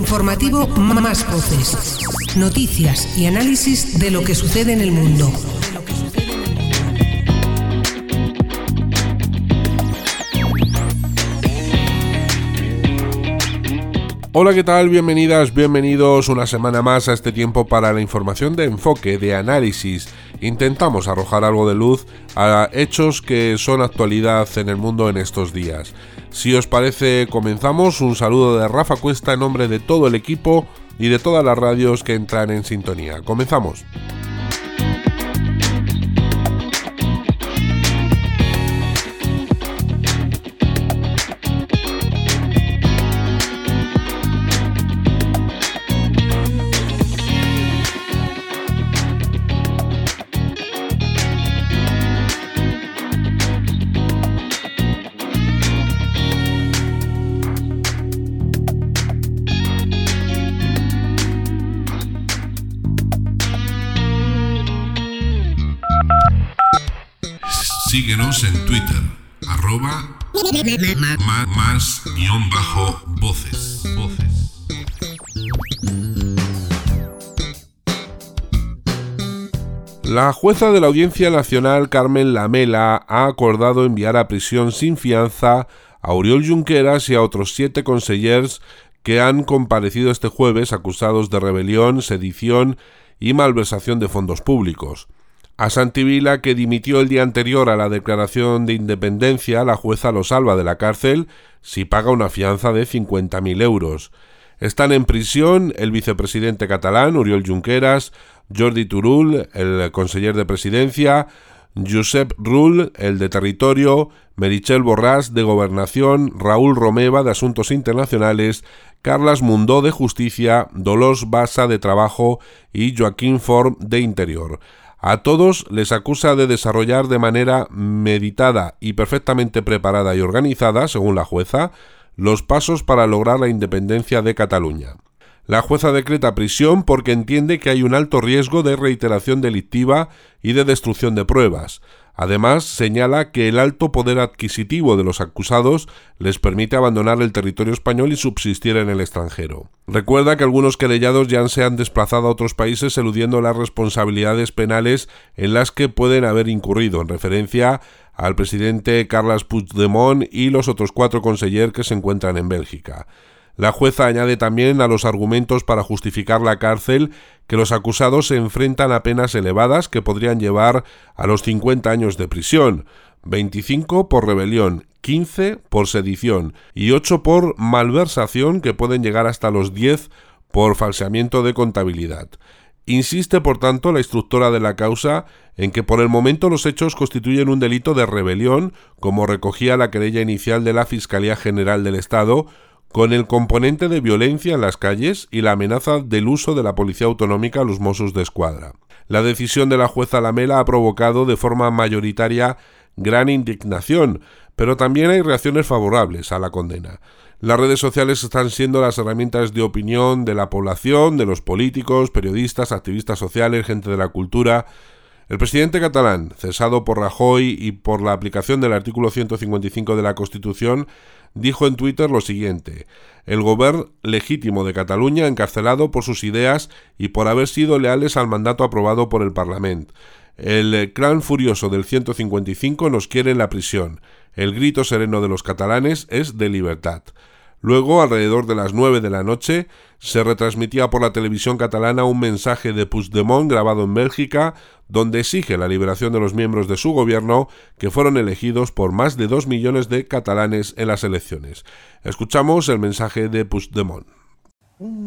informativo Más Voces. Noticias y análisis de lo que sucede en el mundo. Hola, ¿qué tal? Bienvenidas, bienvenidos una semana más a este tiempo para la información de enfoque, de análisis. Intentamos arrojar algo de luz a hechos que son actualidad en el mundo en estos días. Si os parece, comenzamos. Un saludo de Rafa Cuesta en nombre de todo el equipo y de todas las radios que entran en sintonía. Comenzamos. Síguenos en Twitter, @más_voces. La jueza de la Audiencia Nacional, Carmen Lamela, ha acordado enviar a prisión sin fianza a Oriol Junqueras y a otros 7 consellers que han comparecido este jueves acusados de rebelión, sedición y malversación de fondos públicos. A Santi Vila, que dimitió el día anterior a la declaración de independencia, la jueza lo salva de la cárcel si paga una fianza de 50.000 euros. Están en prisión el vicepresidente catalán, Oriol Junqueras, Jordi Turull, el conseller de Presidencia, Josep Rull, el de Territorio, Meritxell Borràs, de Gobernación, Raúl Romeva, de Asuntos Internacionales, Carles Mundó, de Justicia, Dolors Bassa, de Trabajo y Joaquín Forn, de Interior. A todos les acusa de desarrollar de manera meditada y perfectamente preparada y organizada, según la jueza, los pasos para lograr la independencia de Cataluña. La jueza decreta prisión porque entiende que hay un alto riesgo de reiteración delictiva y de destrucción de pruebas. Además, señala que el alto poder adquisitivo de los acusados les permite abandonar el territorio español y subsistir en el extranjero. Recuerda que algunos querellados ya se han desplazado a otros países eludiendo las responsabilidades penales en las que pueden haber incurrido, en referencia al presidente Carles Puigdemont y los otros 4 consellers que se encuentran en Bélgica. La jueza añade también a los argumentos para justificar la cárcel que los acusados se enfrentan a penas elevadas que podrían llevar a los 50 años de prisión, 25 por rebelión, 15 por sedición y 8 por malversación, que pueden llegar hasta los 10 por falseamiento de contabilidad. Insiste, por tanto, la instructora de la causa en que por el momento los hechos constituyen un delito de rebelión, como recogía la querella inicial de la Fiscalía General del Estado, con el componente de violencia en las calles y la amenaza del uso de la Policía Autonómica a los Mossos d'Esquadra. La decisión de la jueza Lamela ha provocado de forma mayoritaria gran indignación, pero también hay reacciones favorables a la condena. Las redes sociales están siendo las herramientas de opinión de la población, de los políticos, periodistas, activistas sociales, gente de la cultura. El presidente catalán, cesado por Rajoy y por la aplicación del artículo 155 de la Constitución, dijo en Twitter lo siguiente: el gobierno legítimo de Cataluña encarcelado por sus ideas y por haber sido leales al mandato aprobado por el Parlamento. El clan furioso del 155 nos quiere en la prisión. El grito sereno de los catalanes es de libertad. Luego, alrededor de las 9 de la noche, se retransmitía por la televisión catalana un mensaje de Puigdemont grabado en Bélgica, donde exige la liberación de los miembros de su gobierno que fueron elegidos por más de 2 millones de catalanes en las elecciones. Escuchamos el mensaje de Puigdemont. Un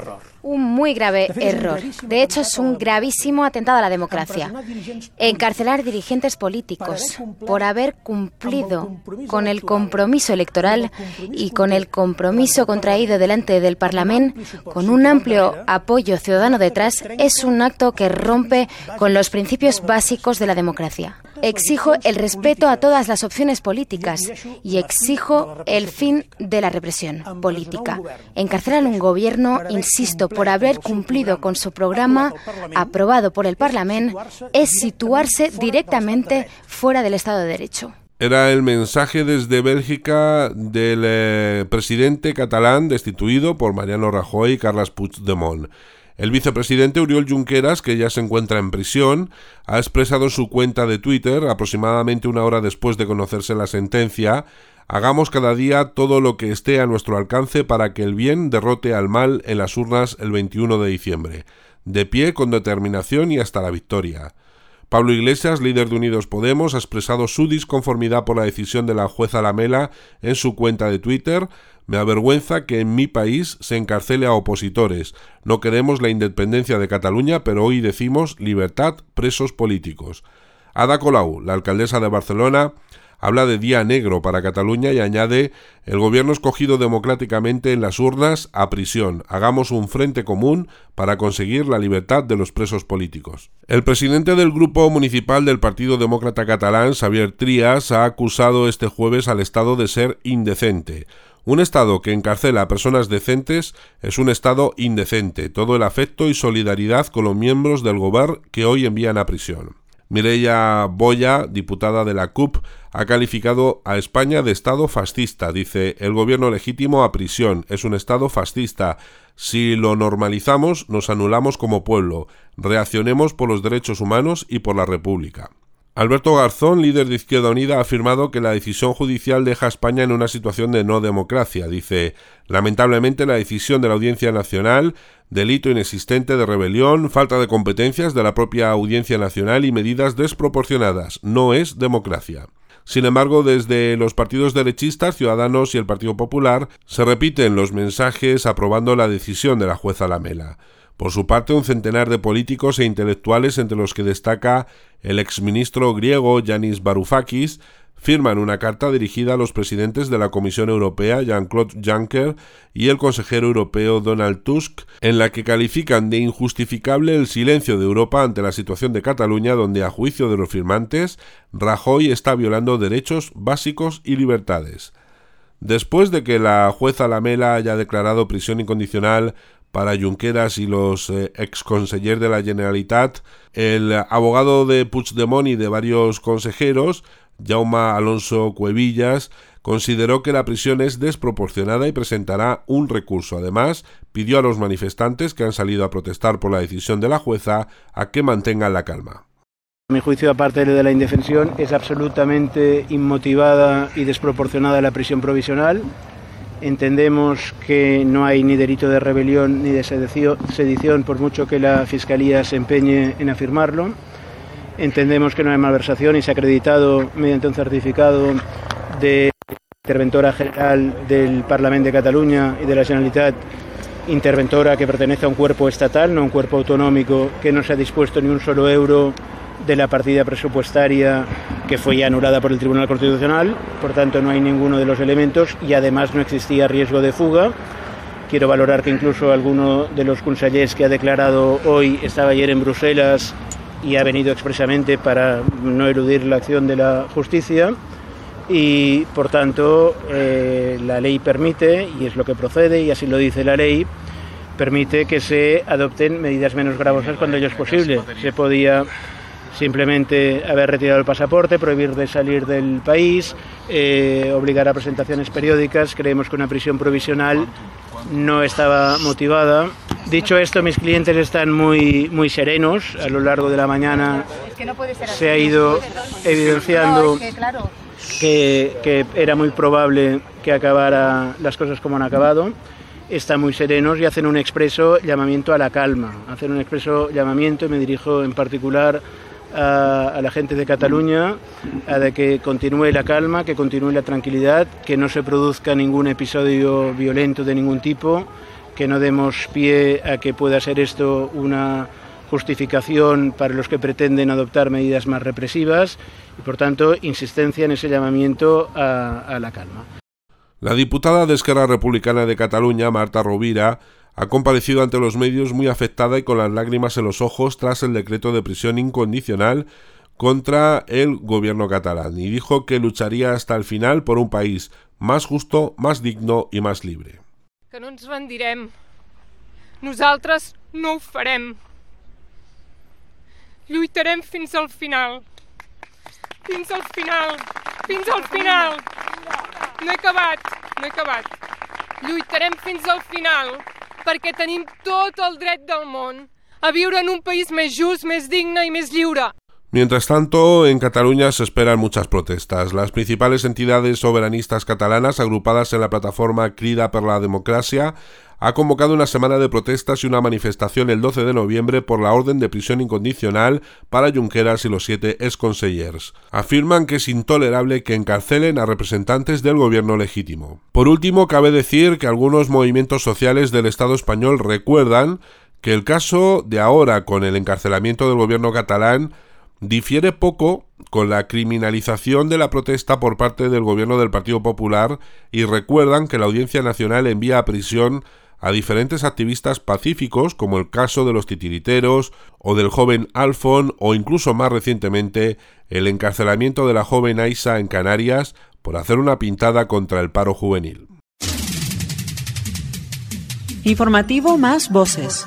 muy grave error. De hecho, es un gravísimo atentado a la democracia. Encarcelar dirigentes políticos por haber cumplido con el compromiso electoral y con el compromiso contraído delante del Parlamento, con un amplio apoyo ciudadano detrás, es un acto que rompe con los principios básicos de la democracia. Exijo el respeto a todas las opciones políticas y exijo el fin de la represión política. Encarcelar a un gobierno, insisto, por haber cumplido con su programa aprobado por el Parlamento, es situarse directamente fuera del Estado de Derecho. Era el mensaje desde Bélgica del presidente catalán destituido por Mariano Rajoy y Carles Puigdemont. El vicepresidente Oriol Junqueras, que ya se encuentra en prisión, ha expresado en su cuenta de Twitter, aproximadamente una hora después de conocerse la sentencia: hagamos cada día todo lo que esté a nuestro alcance para que el bien derrote al mal en las urnas el 21 de diciembre. De pie, con determinación y hasta la victoria. Pablo Iglesias, líder de Unidos Podemos, ha expresado su disconformidad por la decisión de la jueza Lamela en su cuenta de Twitter. Me avergüenza que en mi país se encarcele a opositores. No queremos la independencia de Cataluña, pero hoy decimos libertad, presos políticos. Ada Colau, la alcaldesa de Barcelona, habla de día negro para Cataluña y añade: el gobierno escogido democráticamente en las urnas a prisión. Hagamos un frente común para conseguir la libertad de los presos políticos. El presidente del Grupo Municipal del Partido Demócrata Catalán, Xavier Trias, ha acusado este jueves al Estado de ser indecente. Un Estado que encarcela a personas decentes es un Estado indecente. Todo el afecto y solidaridad con los miembros del Govern que hoy envían a prisión. Mireia Boya, diputada de la CUP, ha calificado a España de Estado fascista. Dice: el gobierno legítimo a prisión, es un Estado fascista. Si lo normalizamos, nos anulamos como pueblo. Reaccionemos por los derechos humanos y por la República. Alberto Garzón, líder de Izquierda Unida, ha afirmado que la decisión judicial deja a España en una situación de no democracia. Dice: lamentablemente la decisión de la Audiencia Nacional, delito inexistente de rebelión, falta de competencias de la propia Audiencia Nacional y medidas desproporcionadas. No es democracia. Sin embargo, desde los partidos derechistas, Ciudadanos y el Partido Popular, se repiten los mensajes aprobando la decisión de la jueza Lamela. Por su parte, un centenar de políticos e intelectuales, entre los que destaca el exministro griego Yanis Varoufakis, firman una carta dirigida a los presidentes de la Comisión Europea, Jean-Claude Juncker, y el consejero europeo Donald Tusk, en la que califican de injustificable el silencio de Europa ante la situación de Cataluña, donde, a juicio de los firmantes, Rajoy está violando derechos básicos y libertades. Después de que la jueza Lamela haya declarado prisión incondicional para Junqueras y los exconsellers de la Generalitat, el abogado de Puigdemont y de varios consejeros, Jaume Alonso Cuevillas, consideró que la prisión es desproporcionada y presentará un recurso. Además, pidió a los manifestantes que han salido a protestar por la decisión de la jueza a que mantengan la calma. A mi juicio, aparte de la indefensión, es absolutamente inmotivada y desproporcionada la prisión provisional. Entendemos que no hay ni delito de rebelión ni de sedición, por mucho que la Fiscalía se empeñe en afirmarlo. Entendemos que no hay malversación y se ha acreditado mediante un certificado de interventora general del Parlament de Cataluña y de la Generalitat, interventora que pertenece a un cuerpo estatal, no a un cuerpo autonómico, que no se ha dispuesto ni un solo euro de la partida presupuestaria que fue ya anulada por el Tribunal Constitucional. Por tanto, no hay ninguno de los elementos y además no existía riesgo de fuga. Quiero valorar que incluso alguno de los consellers que ha declarado hoy estaba ayer en Bruselas y ha venido expresamente para no eludir la acción de la justicia. Y, por tanto, la ley permite, y es lo que procede, y así lo dice la ley, permite que se adopten medidas menos gravosas cuando ello es posible. Se podía simplemente haber retirado el pasaporte, prohibir de salir del país, obligar a presentaciones periódicas. Creemos que una prisión provisional no estaba motivada. Dicho esto, mis clientes están muy serenos. A lo largo de la mañana se ha ido evidenciando que era muy probable que acabara las cosas como han acabado. Están muy serenos y hacen un expreso llamamiento a la calma. Hacen un expreso llamamiento, y me dirijo en particular a la gente de Cataluña, a de que continúe la calma, que continúe la tranquilidad, que no se produzca ningún episodio violento de ningún tipo, que no demos pie a que pueda ser esto una justificación para los que pretenden adoptar medidas más represivas y, por tanto, insistencia en ese llamamiento a la calma. La diputada de Esquerra Republicana de Cataluña, Marta Rovira, ha comparecido ante los medios muy afectada y con las lágrimas en los ojos tras el decreto de prisión incondicional contra el gobierno catalán y dijo que lucharía hasta el final por un país más justo, más digno i més libre. Que no ens rendirem. Nosaltres no ho farem. Lluitarem fins al final. Fins al final. fins al final. No he acabat. Lluitarem fins al final, perquè tenim tot el dret del món a viure en un país més just, més digne y més lliure. Mientras tanto, en Cataluña se esperan muchas protestas. Las principales entidades soberanistas catalanas, agrupadas en la plataforma Crida per la Democràcia, ha convocado una semana de protestas y una manifestación el 12 de noviembre por la orden de prisión incondicional para Junqueras y los 7 exconsellers. Afirman que es intolerable que encarcelen a representantes del gobierno legítimo. Por último, cabe decir que algunos movimientos sociales del Estado español recuerdan que el caso de ahora con el encarcelamiento del gobierno catalán difiere poco con la criminalización de la protesta por parte del gobierno del Partido Popular y recuerdan que la Audiencia Nacional envía a prisión a diferentes activistas pacíficos, como el caso de los titiriteros o del joven Alfon, o incluso más recientemente el encarcelamiento de la joven Aisa en Canarias por hacer una pintada contra el paro juvenil. Informativo Más Voces.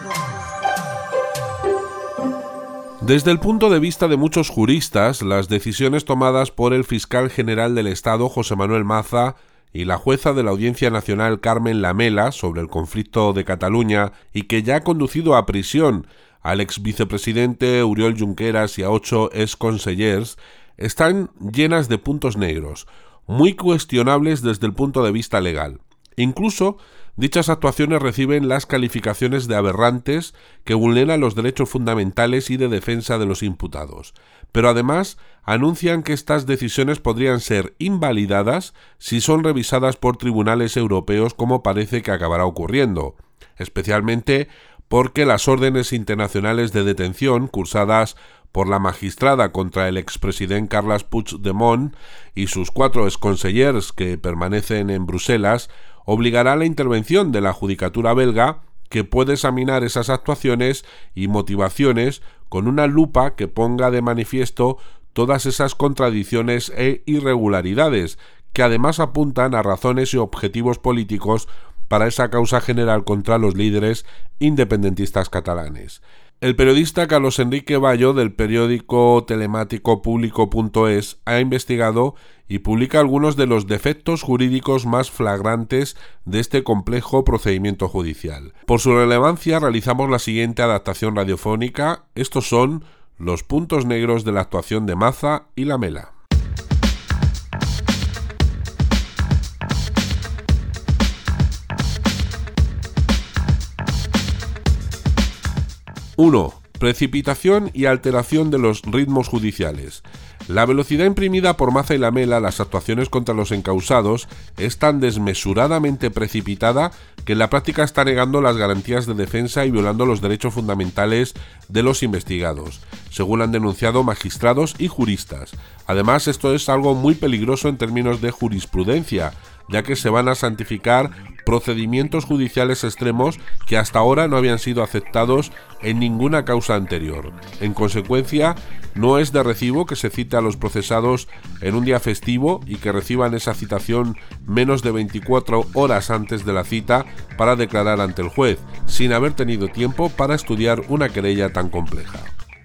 Desde el punto de vista de muchos juristas, las decisiones tomadas por el fiscal general del Estado, José Manuel Maza, y la jueza de la Audiencia Nacional, Carmen Lamela, sobre el conflicto de Cataluña y que ya ha conducido a prisión al exvicepresidente Oriol Junqueras y a 8 exconsellers, están llenas de puntos negros, muy cuestionables desde el punto de vista legal. Incluso, dichas actuaciones reciben las calificaciones de aberrantes que vulneran los derechos fundamentales y de defensa de los imputados. Pero además anuncian que estas decisiones podrían ser invalidadas si son revisadas por tribunales europeos, como parece que acabará ocurriendo, especialmente porque las órdenes internacionales de detención cursadas por la magistrada contra el expresidente Carles Puigdemont y sus 4 exconsellers que permanecen en Bruselas obligará a la intervención de la judicatura belga, que puede examinar esas actuaciones y motivaciones con una lupa que ponga de manifiesto todas esas contradicciones e irregularidades, que además apuntan a razones y objetivos políticos para esa causa general contra los líderes independentistas catalanes. El periodista Carlos Enrique Bayo, del periódico telemático Público.es, ha investigado y publica algunos de los defectos jurídicos más flagrantes de este complejo procedimiento judicial. Por su relevancia realizamos la siguiente adaptación radiofónica. Estos son los puntos negros de la actuación de Maza y Lamela. 1. Precipitación y alteración de los ritmos judiciales. La velocidad imprimida por Maza y Lamela a las actuaciones contra los encausados es tan desmesuradamente precipitada que en la práctica está negando las garantías de defensa y violando los derechos fundamentales de los investigados, según han denunciado magistrados y juristas. Además, esto es algo muy peligroso en términos de jurisprudencia, ya que se van a santificar procedimientos judiciales extremos que hasta ahora no habían sido aceptados en ninguna causa anterior. En consecuencia, no es de recibo que se cite a los procesados en un día festivo y que reciban esa citación menos de 24 horas antes de la cita para declarar ante el juez, sin haber tenido tiempo para estudiar una querella tan compleja.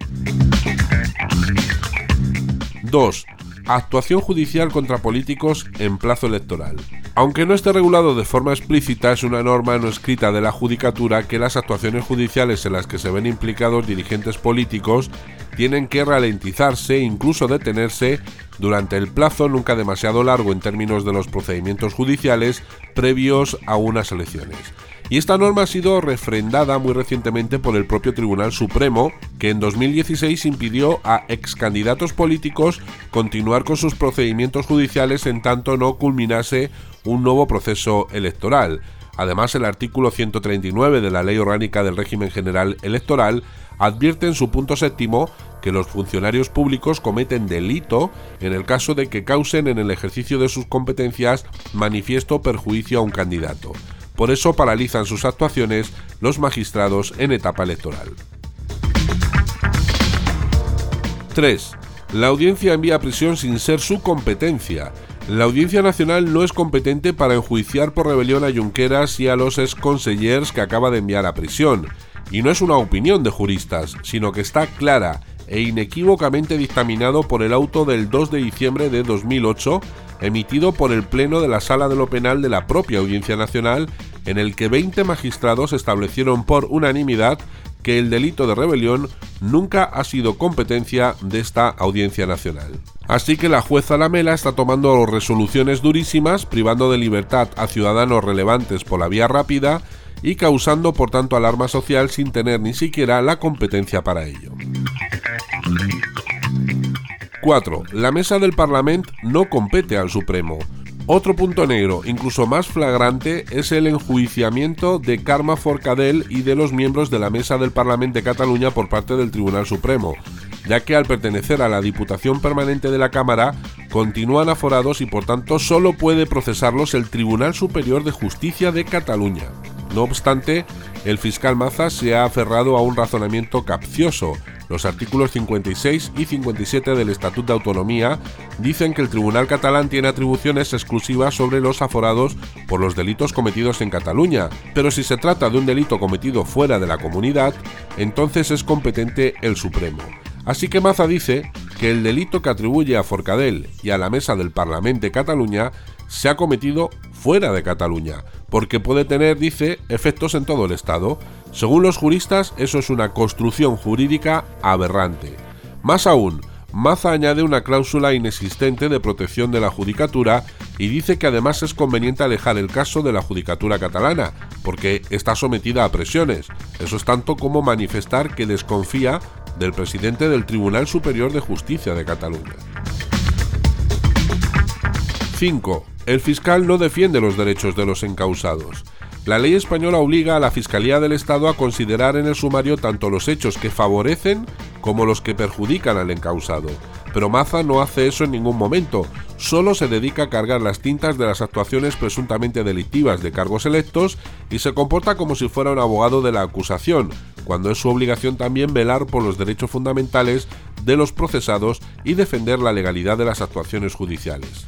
2. Actuación judicial contra políticos en plazo electoral. Aunque no esté regulado de forma explícita, es una norma no escrita de la Judicatura que las actuaciones judiciales en las que se ven implicados dirigentes políticos tienen que ralentizarse e incluso detenerse durante el plazo nunca demasiado largo en términos de los procedimientos judiciales previos a unas elecciones. Y esta norma ha sido refrendada muy recientemente por el propio Tribunal Supremo, que en 2016 impidió a excandidatos políticos continuar con sus procedimientos judiciales en tanto no culminase un nuevo proceso electoral. Además, el artículo 139 de la Ley Orgánica del Régimen General Electoral advierte en su punto 7º que los funcionarios públicos cometen delito en el caso de que causen en el ejercicio de sus competencias manifiesto perjuicio a un candidato. Por eso paralizan sus actuaciones los magistrados en etapa electoral. 3. La audiencia envía a prisión sin ser su competencia. La Audiencia Nacional no es competente para enjuiciar por rebelión a Junqueras y a los exconsellers que acaba de enviar a prisión. Y no es una opinión de juristas, sino que está clara e inequívocamente dictaminado por el auto del 2 de diciembre de 2008, emitido por el Pleno de la Sala de lo Penal de la propia Audiencia Nacional, en el que 20 magistrados establecieron por unanimidad que el delito de rebelión nunca ha sido competencia de esta Audiencia Nacional. Así que la jueza Lamela está tomando resoluciones durísimas, privando de libertad a ciudadanos relevantes por la vía rápida y causando por tanto alarma social sin tener ni siquiera la competencia para ello. 4. La mesa del Parlamento no compete al Supremo. Otro punto negro, incluso más flagrante, es el enjuiciamiento de Carme Forcadell y de los miembros de la mesa del Parlamento de Cataluña por parte del Tribunal Supremo, ya que al pertenecer a la Diputación Permanente de la Cámara, continúan aforados y por tanto solo puede procesarlos el Tribunal Superior de Justicia de Cataluña. No obstante, el fiscal Maza se ha aferrado a un razonamiento capcioso. Los artículos 56 y 57 del Estatut de Autonomía dicen que el Tribunal catalán tiene atribuciones exclusivas sobre los aforados por los delitos cometidos en Cataluña, pero si se trata de un delito cometido fuera de la comunidad, entonces es competente el Supremo. Así que Maza dice que el delito que atribuye a Forcadell y a la mesa del Parlamento de Cataluña se ha cometido fuera de Cataluña, porque puede tener, dice, efectos en todo el Estado. Según los juristas, eso es una construcción jurídica aberrante. Más aún, Maza añade una cláusula inexistente de protección de la judicatura y dice que además es conveniente alejar el caso de la judicatura catalana, porque está sometida a presiones. Eso es tanto como manifestar que desconfía del presidente del Tribunal Superior de Justicia de Cataluña. 5. El fiscal no defiende los derechos de los encausados. La ley española obliga a la Fiscalía del Estado a considerar en el sumario tanto los hechos que favorecen como los que perjudican al encausado. Pero Maza no hace eso en ningún momento, solo se dedica a cargar las tintas de las actuaciones presuntamente delictivas de cargos electos y se comporta como si fuera un abogado de la acusación, cuando es su obligación también velar por los derechos fundamentales de los procesados y defender la legalidad de las actuaciones judiciales.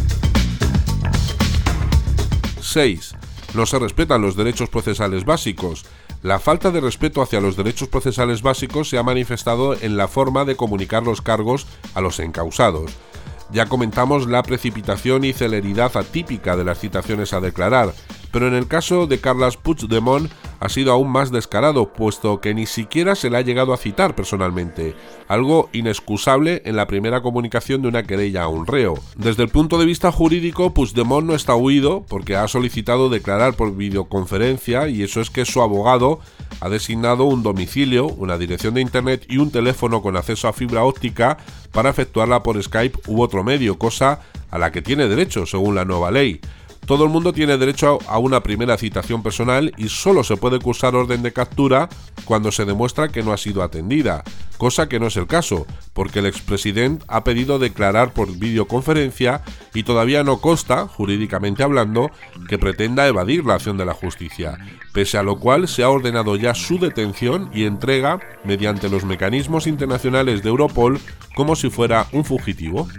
6. No se respetan los derechos procesales básicos. La falta de respeto hacia los derechos procesales básicos se ha manifestado en la forma de comunicar los cargos a los encausados. Ya comentamos la precipitación y celeridad atípica de las citaciones a declarar, pero en el caso de Carles Puigdemont ha sido aún más descarado, puesto que ni siquiera se le ha llegado a citar personalmente, algo inexcusable en la primera comunicación de una querella a un reo. Desde el punto de vista jurídico, Puigdemont no está huido porque ha solicitado declarar por videoconferencia, y eso es que su abogado ha designado un domicilio, una dirección de internet y un teléfono con acceso a fibra óptica para efectuarla por Skype u otro medio, cosa a la que tiene derecho según la nueva ley. Todo el mundo tiene derecho a una primera citación personal y solo se puede cursar orden de captura cuando se demuestra que no ha sido atendida, cosa que no es el caso, porque el expresidente ha pedido declarar por videoconferencia y todavía no consta, jurídicamente hablando, que pretenda evadir la acción de la justicia, pese a lo cual se ha ordenado ya su detención y entrega mediante los mecanismos internacionales de Europol como si fuera un fugitivo.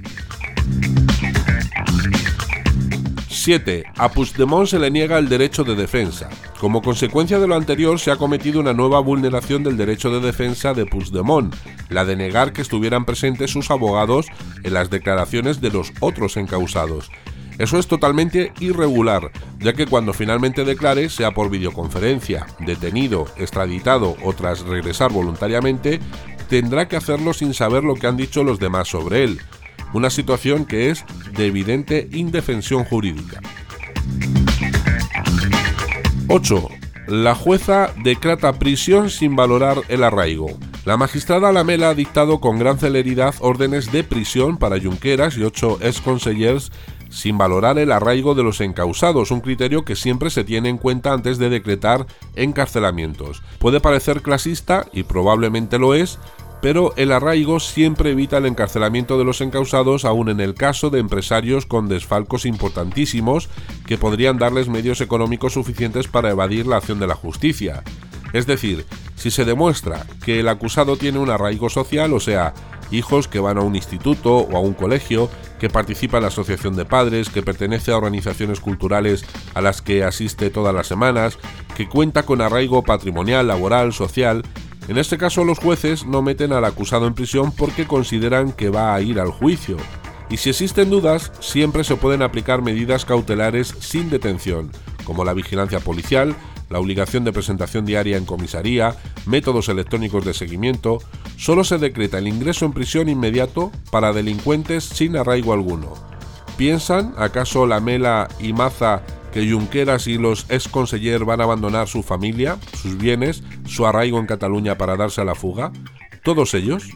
7. A Puigdemont se le niega el derecho de defensa. Como consecuencia de lo anterior, se ha cometido una nueva vulneración del derecho de defensa de Puigdemont, la de negar que estuvieran presentes sus abogados en las declaraciones de los otros encausados. Eso es totalmente irregular, ya que cuando finalmente declare, sea por videoconferencia, detenido, extraditado o tras regresar voluntariamente, tendrá que hacerlo sin saber lo que han dicho los demás sobre él. Una situación que es de evidente indefensión jurídica. 8. La jueza decreta prisión sin valorar el arraigo. La magistrada Lamela ha dictado con gran celeridad órdenes de prisión para Junqueras y 8 exconsellers sin valorar el arraigo de los encausados, un criterio que siempre se tiene en cuenta antes de decretar encarcelamientos. Puede parecer clasista, y probablemente lo es, pero el arraigo siempre evita el encarcelamiento de los encausados, aun en el caso de empresarios con desfalcos importantísimos que podrían darles medios económicos suficientes para evadir la acción de la justicia. Es decir, si se demuestra que el acusado tiene un arraigo social, o sea, hijos que van a un instituto o a un colegio, que participa en la asociación de padres, que pertenece a organizaciones culturales a las que asiste todas las semanas, que cuenta con arraigo patrimonial, laboral, social, En este caso, los jueces no meten al acusado en prisión porque consideran que va a ir al juicio. Y si existen dudas, siempre se pueden aplicar medidas cautelares sin detención, como la vigilancia policial, la obligación de presentación diaria en comisaría, métodos electrónicos de seguimiento. Solo se decreta el ingreso en prisión inmediato para delincuentes sin arraigo alguno. ¿Piensan, acaso Lamela y Maza, que Junqueras y los exconsellers van a abandonar su familia, sus bienes, su arraigo en Cataluña para darse a la fuga? ¿Todos ellos?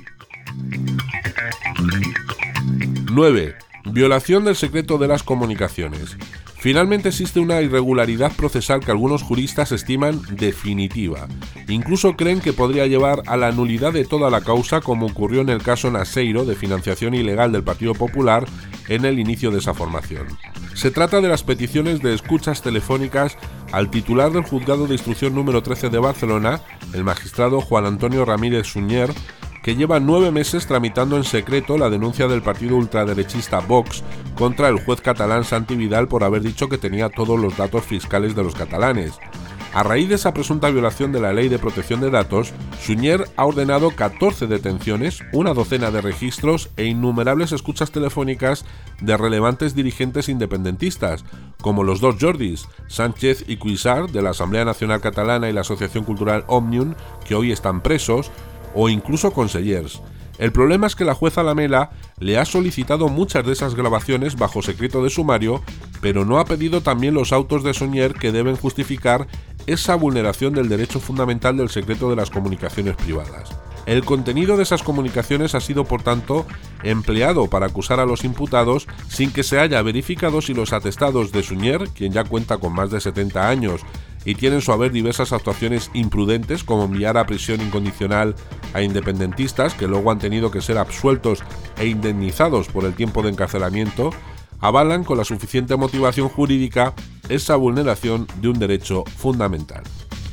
9. Violación del secreto de las comunicaciones. Finalmente existe una irregularidad procesal que algunos juristas estiman definitiva. Incluso creen que podría llevar a la nulidad de toda la causa, como ocurrió en el caso Naseiro de financiación ilegal del Partido Popular en el inicio de esa formación. Se trata de las peticiones de escuchas telefónicas al titular del Juzgado de Instrucción número 13 de Barcelona, el magistrado Juan Antonio Ramírez Sunyer, que lleva 9 meses tramitando en secreto la denuncia del partido ultraderechista Vox contra el juez catalán Santi Vidal por haber dicho que tenía todos los datos fiscales de los catalanes. A raíz de esa presunta violación de la Ley de Protección de Datos, Sunyer ha ordenado 14 detenciones, una docena de registros e innumerables escuchas telefónicas de relevantes dirigentes independentistas, como los dos Jordis, Sánchez y Cuixart, de la Asamblea Nacional Catalana y la Asociación Cultural Òmnium, que hoy están presos, o incluso consellers. El problema es que la jueza Lamela le ha solicitado muchas de esas grabaciones bajo secreto de sumario, pero no ha pedido también los autos de Sunyer que deben justificar esa vulneración del derecho fundamental del secreto de las comunicaciones privadas. El contenido de esas comunicaciones ha sido, por tanto, empleado para acusar a los imputados sin que se haya verificado si los atestados de Sunyer, quien ya cuenta con más de 70 años y tiene en su haber diversas actuaciones imprudentes, como enviar a prisión incondicional a independentistas que luego han tenido que ser absueltos e indemnizados por el tiempo de encarcelamiento, avalan con la suficiente motivación jurídica esa vulneración de un derecho fundamental.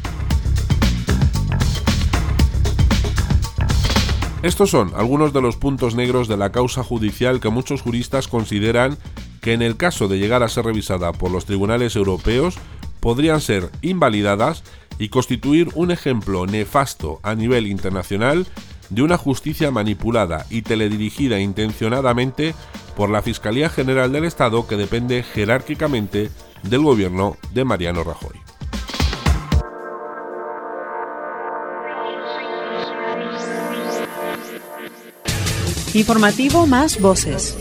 Estos son algunos de los puntos negros de la causa judicial que muchos juristas consideran que, en el caso de llegar a ser revisada por los tribunales europeos, podrían ser invalidadas y constituir un ejemplo nefasto a nivel internacional de una justicia manipulada y teledirigida intencionadamente por la Fiscalía General del Estado, que depende jerárquicamente del gobierno de Mariano Rajoy. Informativo Más Voces.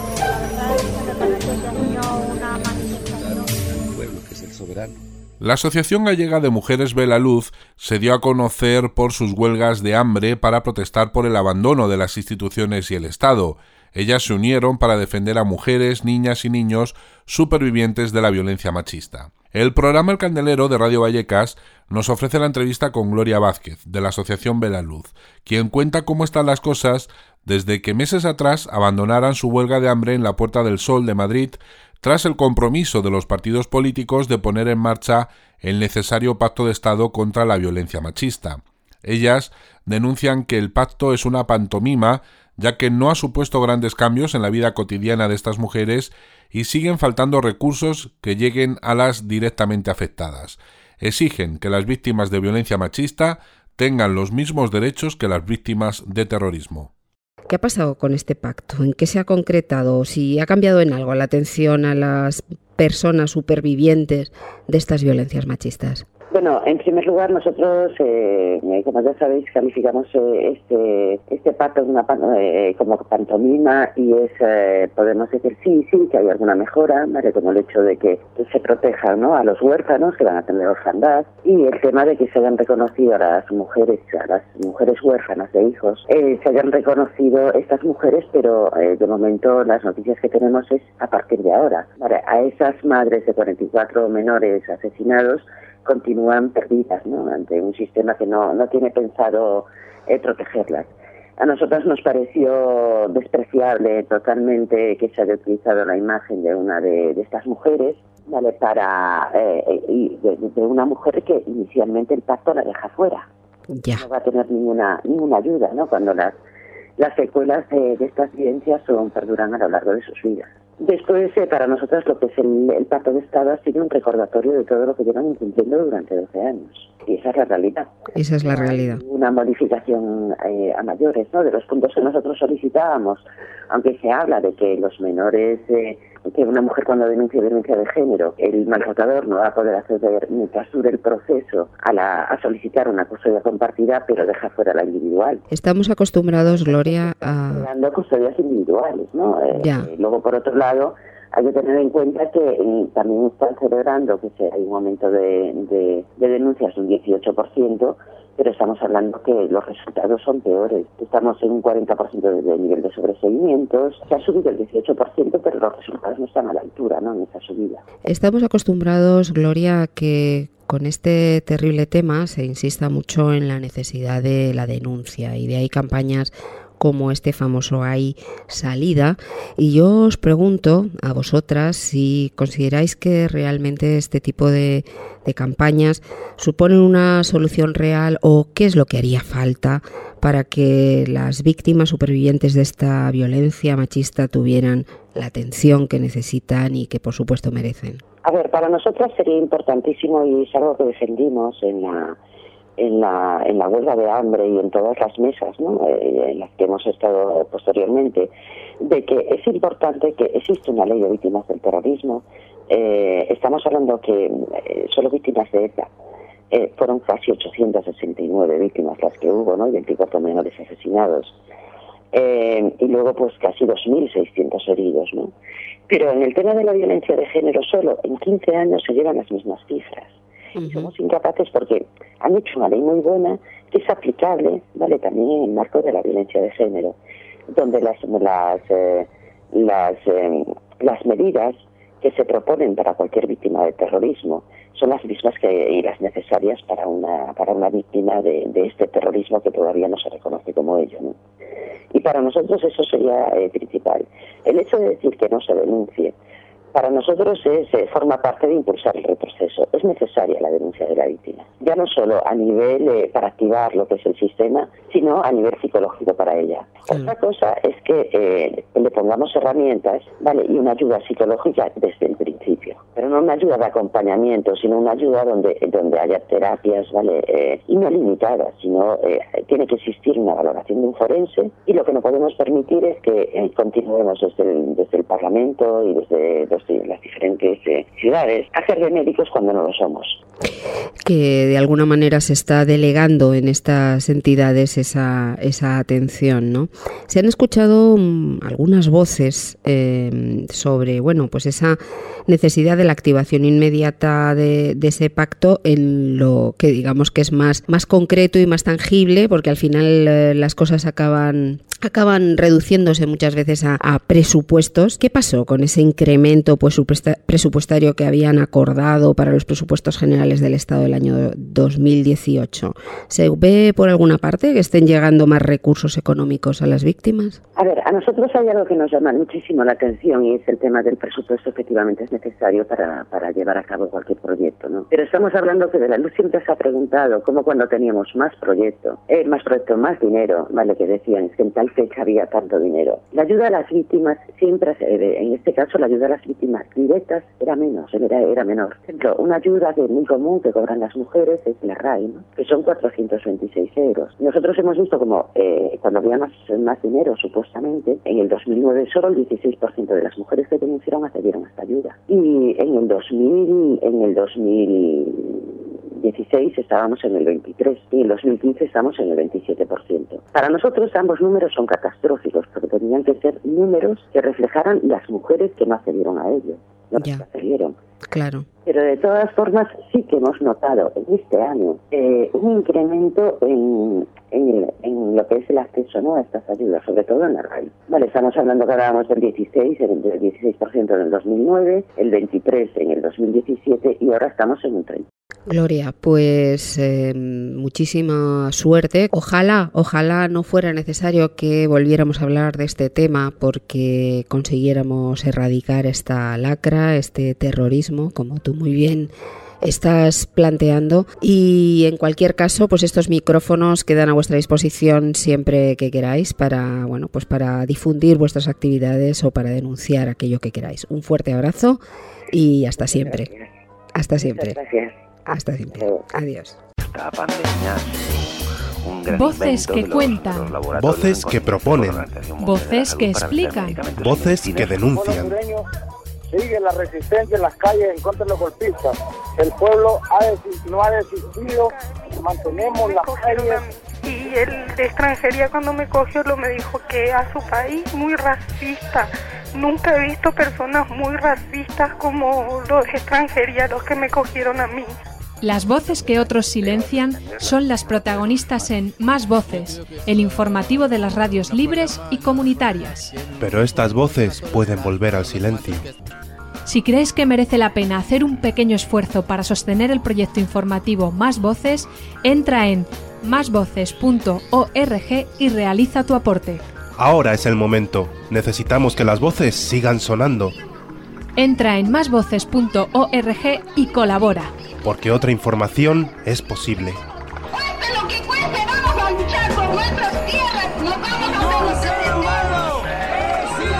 La Asociación Gallega de Mujeres Ve la Luz se dio a conocer por sus huelgas de hambre para protestar por el abandono de las instituciones y el Estado. Ellas se unieron para defender a mujeres, niñas y niños supervivientes de la violencia machista. El programa El Candelero de Radio Vallecas nos ofrece la entrevista con Gloria Vázquez, de la Asociación Ve la Luz, quien cuenta cómo están las cosas desde que meses atrás abandonaran su huelga de hambre en la Puerta del Sol de Madrid, tras el compromiso de los partidos políticos de poner en marcha el necesario pacto de Estado contra la violencia machista. Ellas denuncian que el pacto es una pantomima, ya que no ha supuesto grandes cambios en la vida cotidiana de estas mujeres y siguen faltando recursos que lleguen a las directamente afectadas. Exigen que las víctimas de violencia machista tengan los mismos derechos que las víctimas de terrorismo. ¿Qué ha pasado con este pacto? ¿En qué se ha concretado? ¿Si ha cambiado en algo la atención a las personas supervivientes de estas violencias machistas? Bueno, en primer lugar, nosotros, como ya sabéis, calificamos este pacto como pantomima y podemos decir sí, que hay alguna mejora, ¿vale? Como el hecho de que se proteja, ¿no?, a los huérfanos que van a tener orfandad, y el tema de que se hayan reconocido a las mujeres huérfanas de hijos, se hayan reconocido estas mujeres, pero de momento las noticias que tenemos es a partir de ahora, ¿vale? A esas madres de 44 menores asesinados continúan perdidas, ¿no?, ante un sistema que no tiene pensado protegerlas. A nosotras nos pareció despreciable totalmente que se haya utilizado la imagen de una de estas mujeres, ¿vale?, de una mujer que inicialmente el pacto la deja fuera. Ya. No va a tener ninguna ayuda, ¿no?, cuando las secuelas de estas violencias perduran a lo largo de sus vidas. Después, para nosotros, lo que es el pacto de Estado ha sido un recordatorio de todo lo que llevan incumpliendo durante 12 años. Y esa es la realidad. Esa es la realidad. Una modificación a mayores, ¿no? De los puntos que nosotros solicitábamos, aunque se habla de que los menores, que una mujer cuando denuncia violencia de género, el maltratador no va a poder acceder mientras dure el proceso a solicitar una custodia compartida, pero deja fuera la individual. Estamos acostumbrados, Gloria, a... dando custodias individuales, ¿no? Luego, por otro lado, hay que tener en cuenta que también están celebrando que hay un aumento de denuncias de un 18%, pero estamos hablando que los resultados son peores. Estamos en un 40% de nivel de sobreseguimientos. Se ha subido el 18%, pero los resultados no están a la altura, ¿no?, en esa subida. Estamos acostumbrados, Gloria, a que con este terrible tema se insista mucho en la necesidad de la denuncia, y de ahí campañas como este famoso Hay Salida. Y yo os pregunto a vosotras si consideráis que realmente este tipo de campañas suponen una solución real, o qué es lo que haría falta para que las víctimas supervivientes de esta violencia machista tuvieran la atención que necesitan y que por supuesto merecen. A ver, para nosotras sería importantísimo, y es algo que defendimos en la huelga de hambre y en todas las mesas, ¿no?, en las que hemos estado posteriormente, de que es importante que existe una ley de víctimas del terrorismo. Estamos hablando que solo víctimas de ETA fueron casi 869 víctimas las que hubo, ¿no?, y 24 menores asesinados. Y luego pues casi 2.600 heridos, ¿no? Pero en el tema de la violencia de género, solo en 15 años se llevan las mismas cifras. Y somos incapaces porque han hecho una ley muy buena que es aplicable, ¿vale?, también en el marco de la violencia de género, donde las medidas que se proponen para cualquier víctima de terrorismo son las mismas y las necesarias para una víctima de este terrorismo que todavía no se reconoce como ello, ¿no? Y para nosotros eso sería principal. El hecho de decir que no se denuncie, para nosotros forma parte de impulsar el retroceso. Es necesaria la denuncia de la víctima, ya no solo a nivel para activar lo que es el sistema, sino a nivel psicológico para ella. Otra cosa es que le pongamos herramientas, ¿vale?, y una ayuda psicológica desde el principio, pero no una ayuda de acompañamiento, sino una ayuda donde haya terapias, ¿vale?, y no limitadas, sino tiene que existir una valoración de un forense, y lo que no podemos permitir es que continuemos desde el Parlamento y desde las diferentes ciudades a hacer de médicos cuando no lo somos. Que de alguna manera se está delegando en estas entidades esa atención, ¿no? Se han escuchado algunas voces sobre, bueno, pues esa necesidad de la activación inmediata de ese pacto en lo que digamos que es más concreto y más tangible, porque al final las cosas acaban reduciéndose muchas veces a presupuestos. ¿Qué pasó con ese incremento presupuestario que habían acordado para los presupuestos generales del Estado del año 2018? ¿Se ve por alguna parte que estén llegando más recursos económicos a las víctimas? A ver, a nosotros hay algo que nos llama muchísimo la atención, y es el tema del presupuesto. Efectivamente es necesario para llevar a cabo cualquier proyecto, ¿no? Pero estamos hablando que de la luz siempre se ha preguntado cómo cuando teníamos más más dinero, ¿vale?, que decían es que en tal fecha había tanto dinero. La ayuda a las víctimas siempre, en este caso la ayuda a las víctimas directas era menor. Por ejemplo, una ayuda que es muy común que cobran las mujeres es la RAI, ¿no?, que son 426 euros. Nosotros hemos visto como cuando había más dinero, supuestamente, en el 2009 solo el 16% de las mujeres que denunciaron accedieron a esta ayuda. Y en el 2016 estábamos en el 23% y en el 2015 estamos en el 27%. Para nosotros ambos números son catastróficos, porque tenían que ser números que reflejaran las mujeres que no accedieron a ello, no que accedieron. Claro. Pero de todas formas sí que hemos notado en este año un incremento en lo que es el acceso, ¿no?, a estas ayudas, sobre todo en la RAI. Vale, estamos hablando que hablábamos del 16% en el 2009, el 23% en el 2017 y ahora estamos en un 30%. Gloria, pues muchísima suerte. Ojalá no fuera necesario que volviéramos a hablar de este tema porque consiguiéramos erradicar esta lacra, este terrorismo, como tú muy bien estás planteando. Y en cualquier caso, pues estos micrófonos quedan a vuestra disposición siempre que queráis para, bueno, pues para difundir vuestras actividades o para denunciar aquello que queráis. Un fuerte abrazo y hasta siempre. Hasta siempre. Hasta siempre. Adiós. Esta pandemia voces que cuentan, voces que proponen, voces que explican, voces que denuncian. Sigue la resistencia en las calles en contra de los golpistas. El pueblo no ha desistido, mantenemos las calles. Y el de extranjería cuando me cogió me dijo que a su país muy racista. Nunca he visto personas muy racistas como los de extranjería, los que me cogieron a mí. Las voces que otros silencian son las protagonistas en Más Voces, el informativo de las radios libres y comunitarias. Pero estas voces pueden volver al silencio. Si crees que merece la pena hacer un pequeño esfuerzo para sostener el proyecto informativo Más Voces, entra en másvoces.org y realiza tu aporte. Ahora es el momento. Necesitamos que las voces sigan sonando. Entra en másvoces.org y colabora. Porque otra información es posible. ¡Cueste lo que cueste! ¡Vamos a luchar por nuestras tierras! ¡Nos vamos a denunciar! ¡Es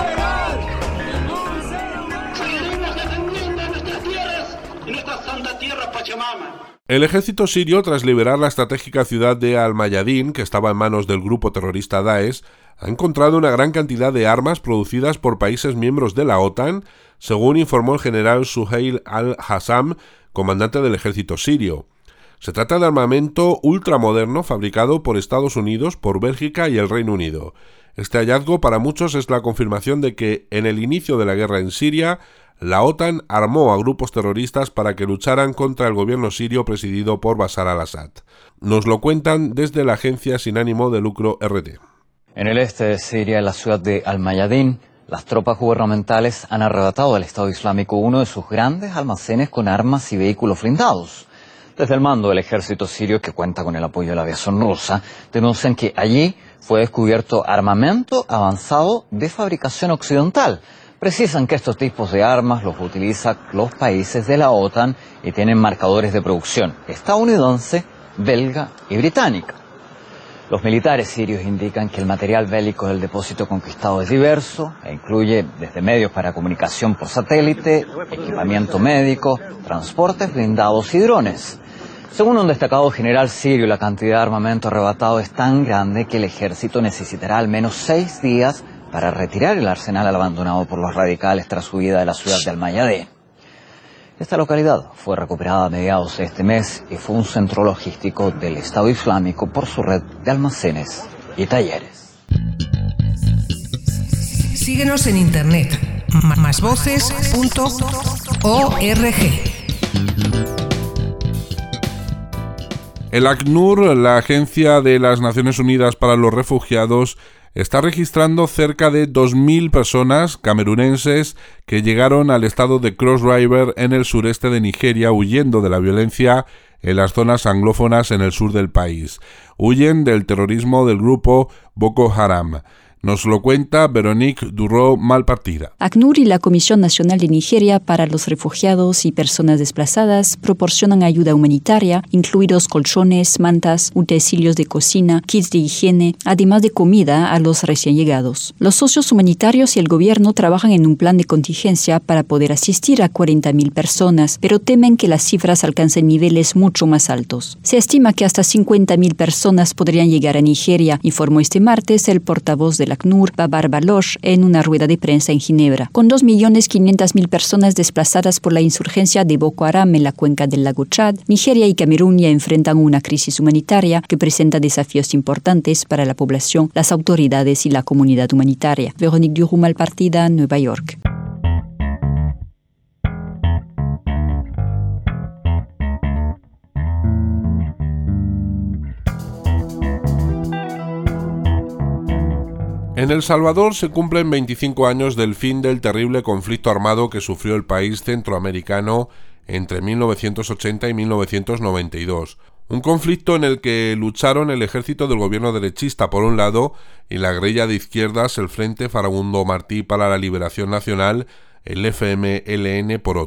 ilegal! Seguiremos defendiendo nuestras tierras y nuestra santa tierra Pachamama. El ejército sirio, tras liberar la estratégica ciudad de Al-Mayadin, que estaba en manos del grupo terrorista Daesh, ha encontrado una gran cantidad de armas producidas por países miembros de la OTAN, según informó el general Suhail al-Hassam, comandante del ejército sirio. Se trata de armamento ultramoderno fabricado por Estados Unidos, por Bélgica y el Reino Unido. Este hallazgo para muchos es la confirmación de que, en el inicio de la guerra en Siria, la OTAN armó a grupos terroristas para que lucharan contra el gobierno sirio presidido por Bashar al-Assad. Nos lo cuentan desde la agencia sin ánimo de lucro RT. En el este de Siria, en la ciudad de Al-Mayadin, las tropas gubernamentales han arrebatado al Estado Islámico uno de sus grandes almacenes con armas y vehículos blindados. Desde el mando del ejército sirio, que cuenta con el apoyo de la aviación rusa, denuncian que allí fue descubierto armamento avanzado de fabricación occidental. Precisan que estos tipos de armas los utilizan los países de la OTAN y tienen marcadores de producción estadounidense, belga y británica. Los militares sirios indican que el material bélico del depósito conquistado es diverso e incluye desde medios para comunicación por satélite, equipamiento médico, transportes blindados y drones. Según un destacado general sirio, la cantidad de armamento arrebatado es tan grande que el ejército necesitará al menos 6 días para retirar el arsenal abandonado por los radicales tras su huida de la ciudad de Al-Mayadin. Esta localidad fue recuperada a mediados de este mes y fue un centro logístico del Estado Islámico por su red de almacenes y talleres. Síguenos en internet, másvoces.org. El ACNUR, la Agencia de las Naciones Unidas para los Refugiados, está registrando cerca de 2.000 personas camerunenses que llegaron al estado de Cross River en el sureste de Nigeria huyendo de la violencia en las zonas anglófonas en el sur del país. Huyen del terrorismo del grupo Boko Haram. Nos lo cuenta Veronique Duro-Malpartida. ACNUR y la Comisión Nacional de Nigeria para los Refugiados y Personas Desplazadas proporcionan ayuda humanitaria, incluidos colchones, mantas, utensilios de cocina, kits de higiene, además de comida a los recién llegados. Los socios humanitarios y el gobierno trabajan en un plan de contingencia para poder asistir a 40.000 personas, pero temen que las cifras alcancen niveles mucho más altos. Se estima que hasta 50.000 personas podrían llegar a Nigeria, informó este martes el portavoz del ACNUR, Babar Baloch, en una rueda de prensa en Ginebra. Con 2.500.000 personas desplazadas por la insurgencia de Boko Haram en la cuenca del lago Chad, Nigeria y Camerún ya enfrentan una crisis humanitaria que presenta desafíos importantes para la población, las autoridades y la comunidad humanitaria. Veronique Duro-Malpartida, Nueva York. En El Salvador se cumplen 25 años del fin del terrible conflicto armado que sufrió el país centroamericano entre 1980 y 1992. Un conflicto en el que lucharon el ejército del gobierno derechista por un lado y la guerrilla de izquierdas, el Frente Farabundo Martí para la Liberación Nacional, el FMLN, por otro.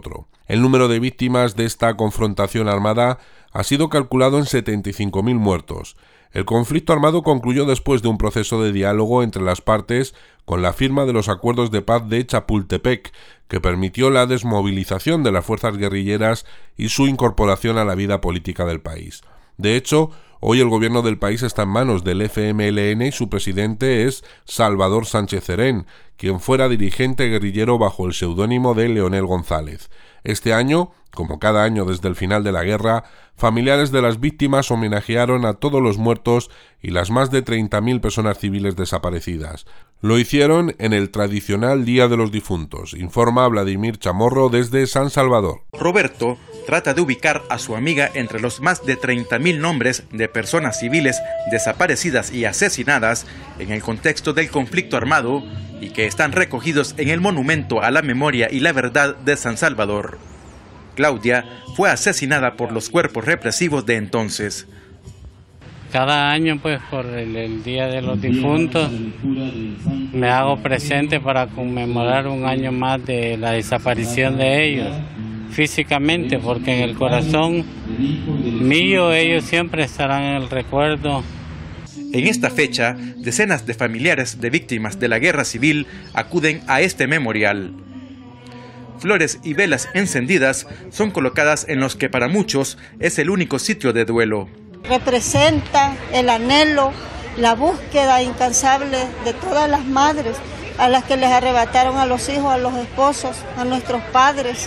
El número de víctimas de esta confrontación armada ha sido calculado en 75.000 muertos. El conflicto armado concluyó después de un proceso de diálogo entre las partes con la firma de los acuerdos de paz de Chapultepec, que permitió la desmovilización de las fuerzas guerrilleras y su incorporación a la vida política del país. De hecho, hoy el gobierno del país está en manos del FMLN y su presidente es Salvador Sánchez Cerén, quien fuera dirigente guerrillero bajo el seudónimo de Leonel González. Este año, como cada año desde el final de la guerra, familiares de las víctimas homenajearon a todos los muertos y las más de 30.000 personas civiles desaparecidas. Lo hicieron en el tradicional Día de los Difuntos, informa Vladimir Chamorro desde San Salvador. Roberto trata de ubicar a su amiga entre los más de 30.000 nombres de personas civiles desaparecidas y asesinadas en el contexto del conflicto armado y que están recogidos en el Monumento a la Memoria y la Verdad de San Salvador. Claudia fue asesinada por los cuerpos represivos de entonces. Cada año, pues, por el Día de los Difuntos, me hago presente para conmemorar un año más de la desaparición de ellos, físicamente, porque en el corazón mío ellos siempre estarán en el recuerdo. En esta fecha, decenas de familiares de víctimas de la guerra civil acuden a este memorial. Flores y velas encendidas son colocadas en los que para muchos es el único sitio de duelo. Representa el anhelo, la búsqueda incansable de todas las madres a las que les arrebataron a los hijos, a los esposos, a nuestros padres.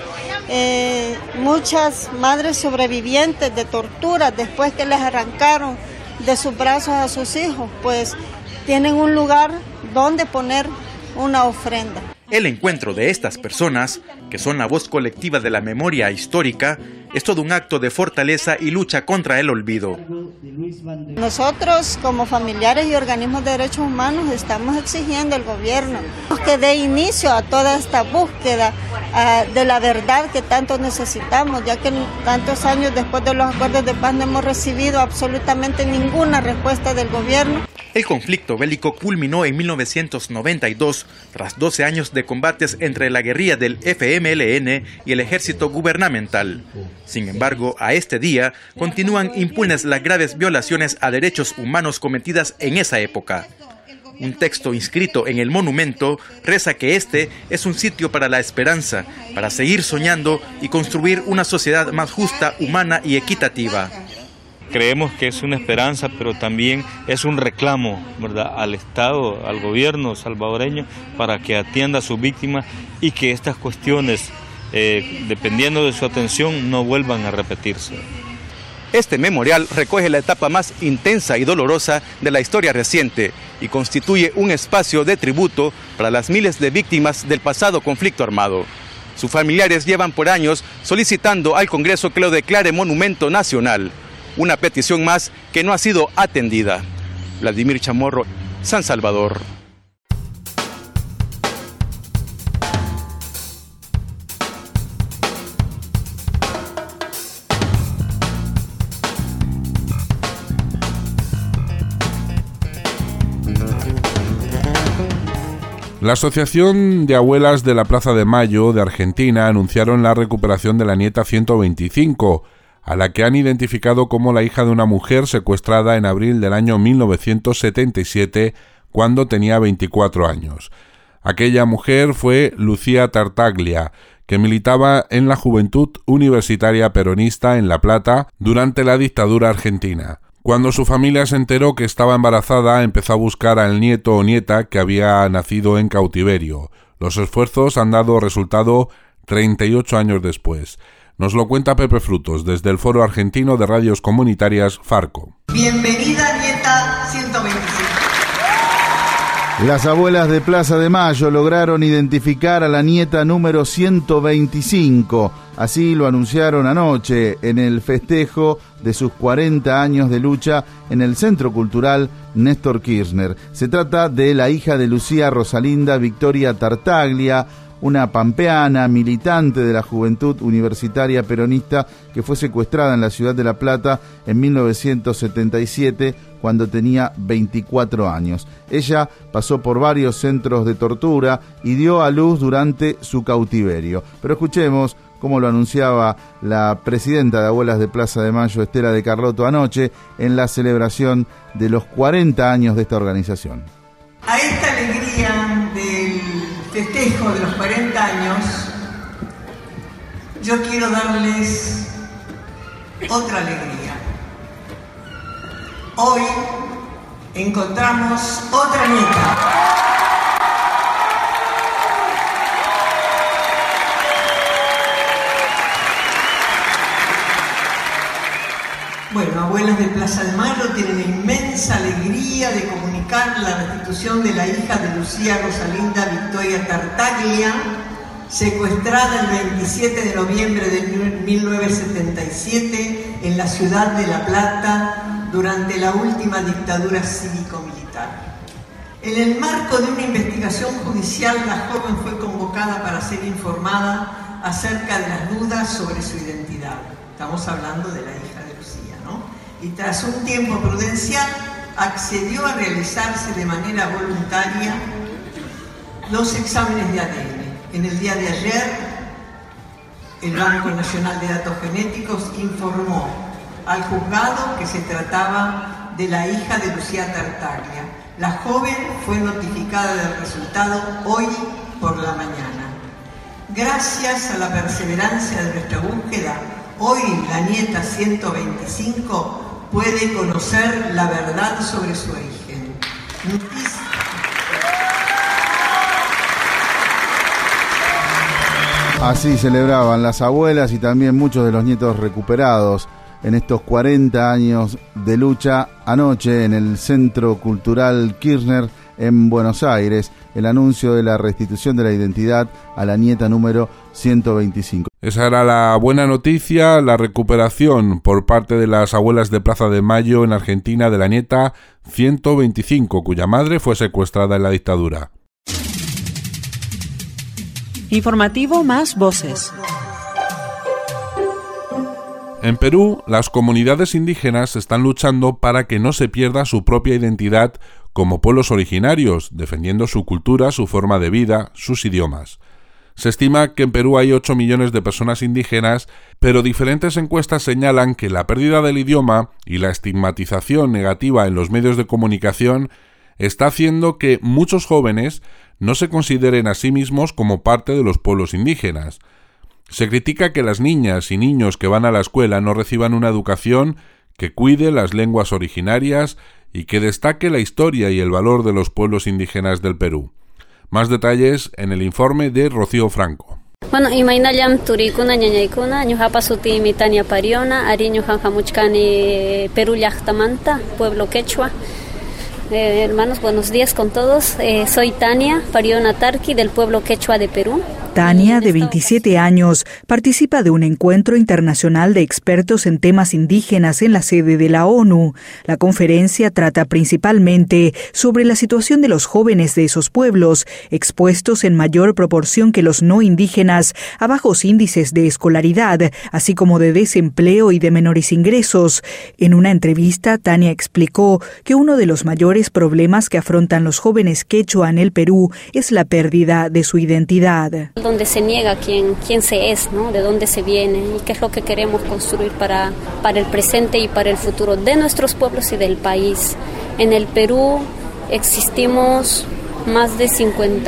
Muchas madres sobrevivientes de torturas después que les arrancaron de sus brazos a sus hijos, pues tienen un lugar donde poner una ofrenda. El encuentro de estas personas, que son la voz colectiva de la memoria histórica, es todo un acto de fortaleza y lucha contra el olvido. Nosotros, como familiares y organismos de derechos humanos, estamos exigiendo al gobierno que dé inicio a toda esta búsqueda de la verdad que tanto necesitamos, ya que tantos años después de los acuerdos de paz no hemos recibido absolutamente ninguna respuesta del gobierno. El conflicto bélico culminó en 1992, tras 12 años de combates entre la guerrilla del FMLN y el ejército gubernamental. Sin embargo, a este día continúan impunes las graves violaciones a derechos humanos cometidas en esa época. Un texto inscrito en el monumento reza que este es un sitio para la esperanza, para seguir soñando y construir una sociedad más justa, humana y equitativa. Creemos que es una esperanza, pero también es un reclamo, ¿verdad?, al Estado, al gobierno salvadoreño, para que atienda a sus víctimas y que estas cuestiones, dependiendo de su atención, no vuelvan a repetirse. Este memorial recoge la etapa más intensa y dolorosa de la historia reciente y constituye un espacio de tributo para las miles de víctimas del pasado conflicto armado. Sus familiares llevan por años solicitando al Congreso que lo declare monumento nacional. Una petición más que no ha sido atendida. Vladimir Chamorro, San Salvador. La Asociación de Abuelas de la Plaza de Mayo de Argentina anunciaron la recuperación de la nieta 125, a la que han identificado como la hija de una mujer secuestrada en abril del año 1977, cuando tenía 24 años. Aquella mujer fue Lucía Tartaglia, que militaba en la Juventud Universitaria Peronista en La Plata durante la dictadura argentina. Cuando su familia se enteró que estaba embarazada, empezó a buscar al nieto o nieta que había nacido en cautiverio. Los esfuerzos han dado resultado 38 años después. Nos lo cuenta Pepe Frutos, desde el Foro Argentino de Radios Comunitarias, Farco. Bienvenida, nieta 125. Las abuelas de Plaza de Mayo lograron identificar a la nieta número 125. Así lo anunciaron anoche en el festejo de sus 40 años de lucha en el Centro Cultural Néstor Kirchner. Se trata de la hija de Lucía Rosalinda Victoria Tartaglia, una pampeana militante de la Juventud Universitaria Peronista que fue secuestrada en la ciudad de La Plata en 1977 cuando tenía 24 años. Ella pasó por varios centros de tortura y dio a luz durante su cautiverio. Pero escuchemos como lo anunciaba la presidenta de Abuelas de Plaza de Mayo, Estela de Carlotto, anoche en la celebración de los 40 años de esta organización. A esta alegría del festejo de los 40 años, yo quiero darles otra alegría. Hoy encontramos otra nieta. Bueno, Abuelas de Plaza de Mayo tienen la inmensa alegría de comunicar la restitución de la hija de Lucía Rosalinda Victoria Tartaglia, secuestrada el 27 de noviembre de 1977 en la ciudad de La Plata durante la última dictadura cívico-militar. En el marco de una investigación judicial, la joven fue convocada para ser informada acerca de las dudas sobre su identidad. Estamos hablando de la hija de Lucía, ¿no? Y tras un tiempo prudencial, accedió a realizarse de manera voluntaria los exámenes de ADN. En el día de ayer, el Banco Nacional de Datos Genéticos informó al juzgado que se trataba de la hija de Lucía Tartaglia. La joven fue notificada del resultado hoy por la mañana. Gracias a la perseverancia de nuestra búsqueda, hoy la nieta 125 puede conocer la verdad sobre su origen. Así celebraban las abuelas y también muchos de los nietos recuperados en estos 40 años de lucha anoche en el Centro Cultural Kirchner en Buenos Aires, el anuncio de la restitución de la identidad a la nieta número 125. Esa era la buena noticia, la recuperación por parte de las Abuelas de Plaza de Mayo en Argentina de la nieta 125, cuya madre fue secuestrada en la dictadura. Informativo Más Voces. En Perú, las comunidades indígenas están luchando para que no se pierda su propia identidad como pueblos originarios, defendiendo su cultura, su forma de vida, sus idiomas. Se estima que en Perú hay 8 millones de personas indígenas, pero diferentes encuestas señalan que la pérdida del idioma y la estigmatización negativa en los medios de comunicación está haciendo que muchos jóvenes no se consideren a sí mismos como parte de los pueblos indígenas. Se critica que las niñas y niños que van a la escuela no reciban una educación que cuide las lenguas originarias y que destaque la historia y el valor de los pueblos indígenas del Perú. Más detalles en el informe de Rocío Franco. Bueno, imainallam turikuna ñañaykuna ñuqapa sutimi Tania Pariona, ari ñuqan hamuchkani Perú llaqtamanta, pueblo quechua. Hermanos, buenos días con todos. Soy Tania Pariona Tarqui del pueblo quechua de Perú. Tania, de 27 años, participa de un encuentro internacional de expertos en temas indígenas en la sede de la ONU. La conferencia trata principalmente sobre la situación de los jóvenes de esos pueblos, expuestos en mayor proporción que los no indígenas a bajos índices de escolaridad, así como de desempleo y de menores ingresos. En una entrevista, Tania explicó que uno de los mayores problemas que afrontan los jóvenes quechua en el Perú es la pérdida de su identidad. Donde se niega quién se es, ¿no? De dónde se viene y qué es lo que queremos construir para el presente y para el futuro de nuestros pueblos y del país. En el Perú existimos más de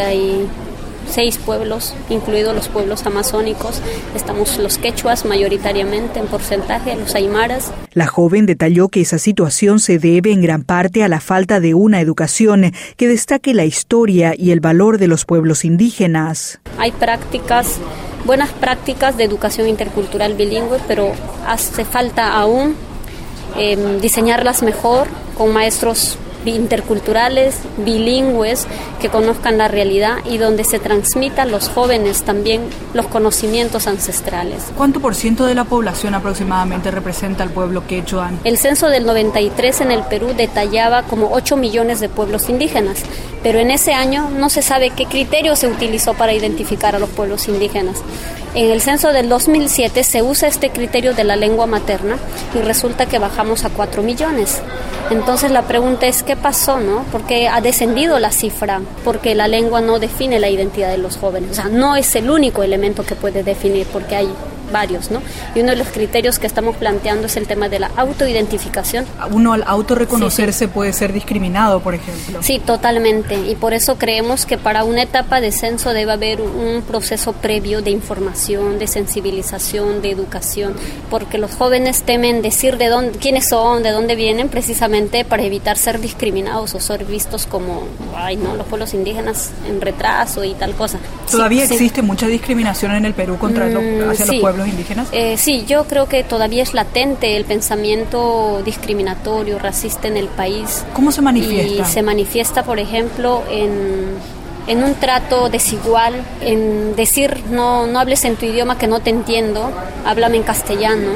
56 pueblos, incluidos los pueblos amazónicos. Estamos los quechuas mayoritariamente en porcentaje, los aymaras. La joven detalló que esa situación se debe en gran parte a la falta de una educación que destaque la historia y el valor de los pueblos indígenas. Hay buenas prácticas de educación intercultural bilingüe, pero hace falta aún diseñarlas mejor con maestros interculturales, bilingües, que conozcan la realidad y donde se transmitan a los jóvenes también los conocimientos ancestrales. ¿Cuánto por ciento de la población aproximadamente representa el pueblo quechua? El censo del 93 en el Perú detallaba como 8 millones de pueblos indígenas, pero en ese año no se sabe qué criterio se utilizó para identificar a los pueblos indígenas. En el censo del 2007 se usa este criterio de la lengua materna y resulta que bajamos a 4 millones. Entonces la pregunta es, ¿qué pasó, ¿no? Porque ha descendido la cifra, porque la lengua no define la identidad de los jóvenes. O sea, no es el único elemento que puede definir, porque hay varios, ¿no? Y uno de los criterios que estamos planteando es el tema de la autoidentificación. Uno al autorreconocerse puede ser discriminado, por ejemplo. Sí, totalmente. Y por eso creemos que para una etapa de censo debe haber un proceso previo de información, de sensibilización, de educación, porque los jóvenes temen decir de dónde, quiénes son, de dónde vienen, precisamente para evitar ser discriminados o ser vistos como, los pueblos indígenas en retraso y tal cosa. ¿Todavía existe mucha discriminación en el Perú hacia los pueblos indígenas? Sí, yo creo que todavía es latente el pensamiento discriminatorio, racista en el país. ¿Cómo se manifiesta? Y se manifiesta, por ejemplo, en un trato desigual, en decir no hables en tu idioma que no te entiendo, háblame en castellano,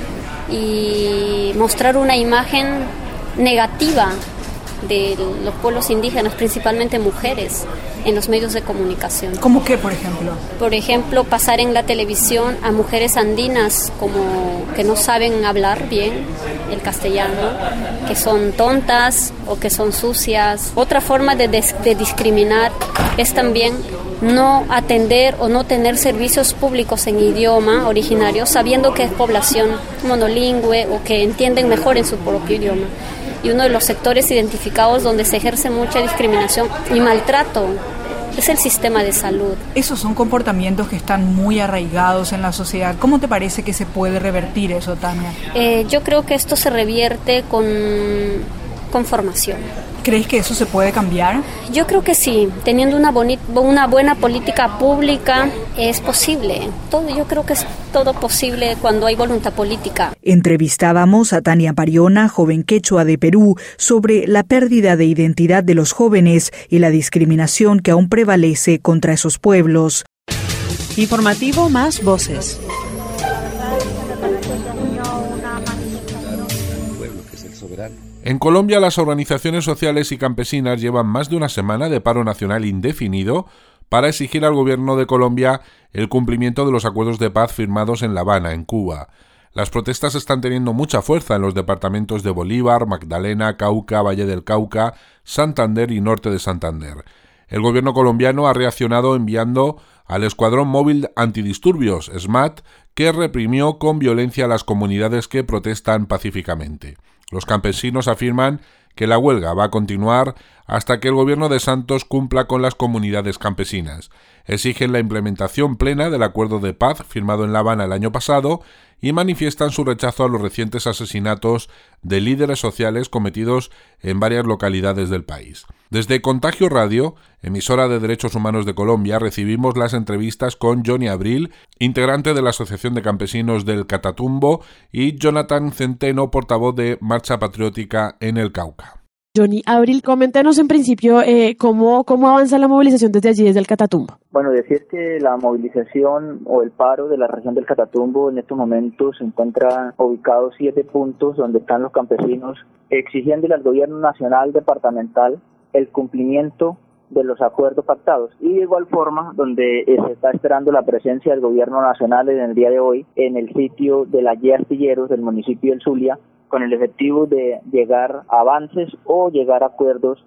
y mostrar una imagen negativa de los pueblos indígenas, principalmente mujeres, en los medios de comunicación. ¿Cómo qué, por ejemplo? Por ejemplo, pasar en la televisión a mujeres andinas como que no saben hablar bien el castellano, que son tontas o que son sucias. Otra forma de discriminar es también no atender o no tener servicios públicos en idioma originario, sabiendo que es población monolingüe o que entienden mejor en su propio idioma. Y uno de los sectores identificados donde se ejerce mucha discriminación y maltrato es el sistema de salud. Esos son comportamientos que están muy arraigados en la sociedad. ¿Cómo te parece que se puede revertir eso, Tania? Yo creo que esto se revierte con formación. ¿Crees que eso se puede cambiar? Yo creo que sí, teniendo una buena política pública es posible. Yo creo que es todo posible cuando hay voluntad política. Entrevistábamos a Tania Pariona, joven quechua de Perú, sobre la pérdida de identidad de los jóvenes y la discriminación que aún prevalece contra esos pueblos. Informativo Más Voces. En Colombia, las organizaciones sociales y campesinas llevan más de una semana de paro nacional indefinido para exigir al gobierno de Colombia el cumplimiento de los acuerdos de paz firmados en La Habana, en Cuba. Las protestas están teniendo mucha fuerza en los departamentos de Bolívar, Magdalena, Cauca, Valle del Cauca, Santander y Norte de Santander. El gobierno colombiano ha reaccionado enviando al Escuadrón Móvil Antidisturbios, SMAT, que reprimió con violencia a las comunidades que protestan pacíficamente. Los campesinos afirman que la huelga va a continuar hasta que el gobierno de Santos cumpla con las comunidades campesinas. Exigen la implementación plena del acuerdo de paz firmado en La Habana el año pasado y manifiestan su rechazo a los recientes asesinatos de líderes sociales cometidos en varias localidades del país. Desde Contagio Radio, emisora de derechos humanos de Colombia, recibimos las entrevistas con Johnny Abril, integrante de la Asociación de Campesinos del Catatumbo, y Jonathan Centeno, portavoz de Marcha Patriótica en el Cauca. Johnny Abril, coméntenos en principio cómo avanza la movilización desde allí, desde el Catatumbo. Bueno, decir que la movilización o el paro de la región del Catatumbo en estos momentos se encuentra ubicado 7 puntos donde están los campesinos exigiéndole al gobierno nacional departamental el cumplimiento de los acuerdos pactados, y de igual forma donde se está esperando la presencia del gobierno nacional en el día de hoy en el sitio de la Y Astilleros del municipio del Zulia, con el objetivo de llegar a avances o llegar a acuerdos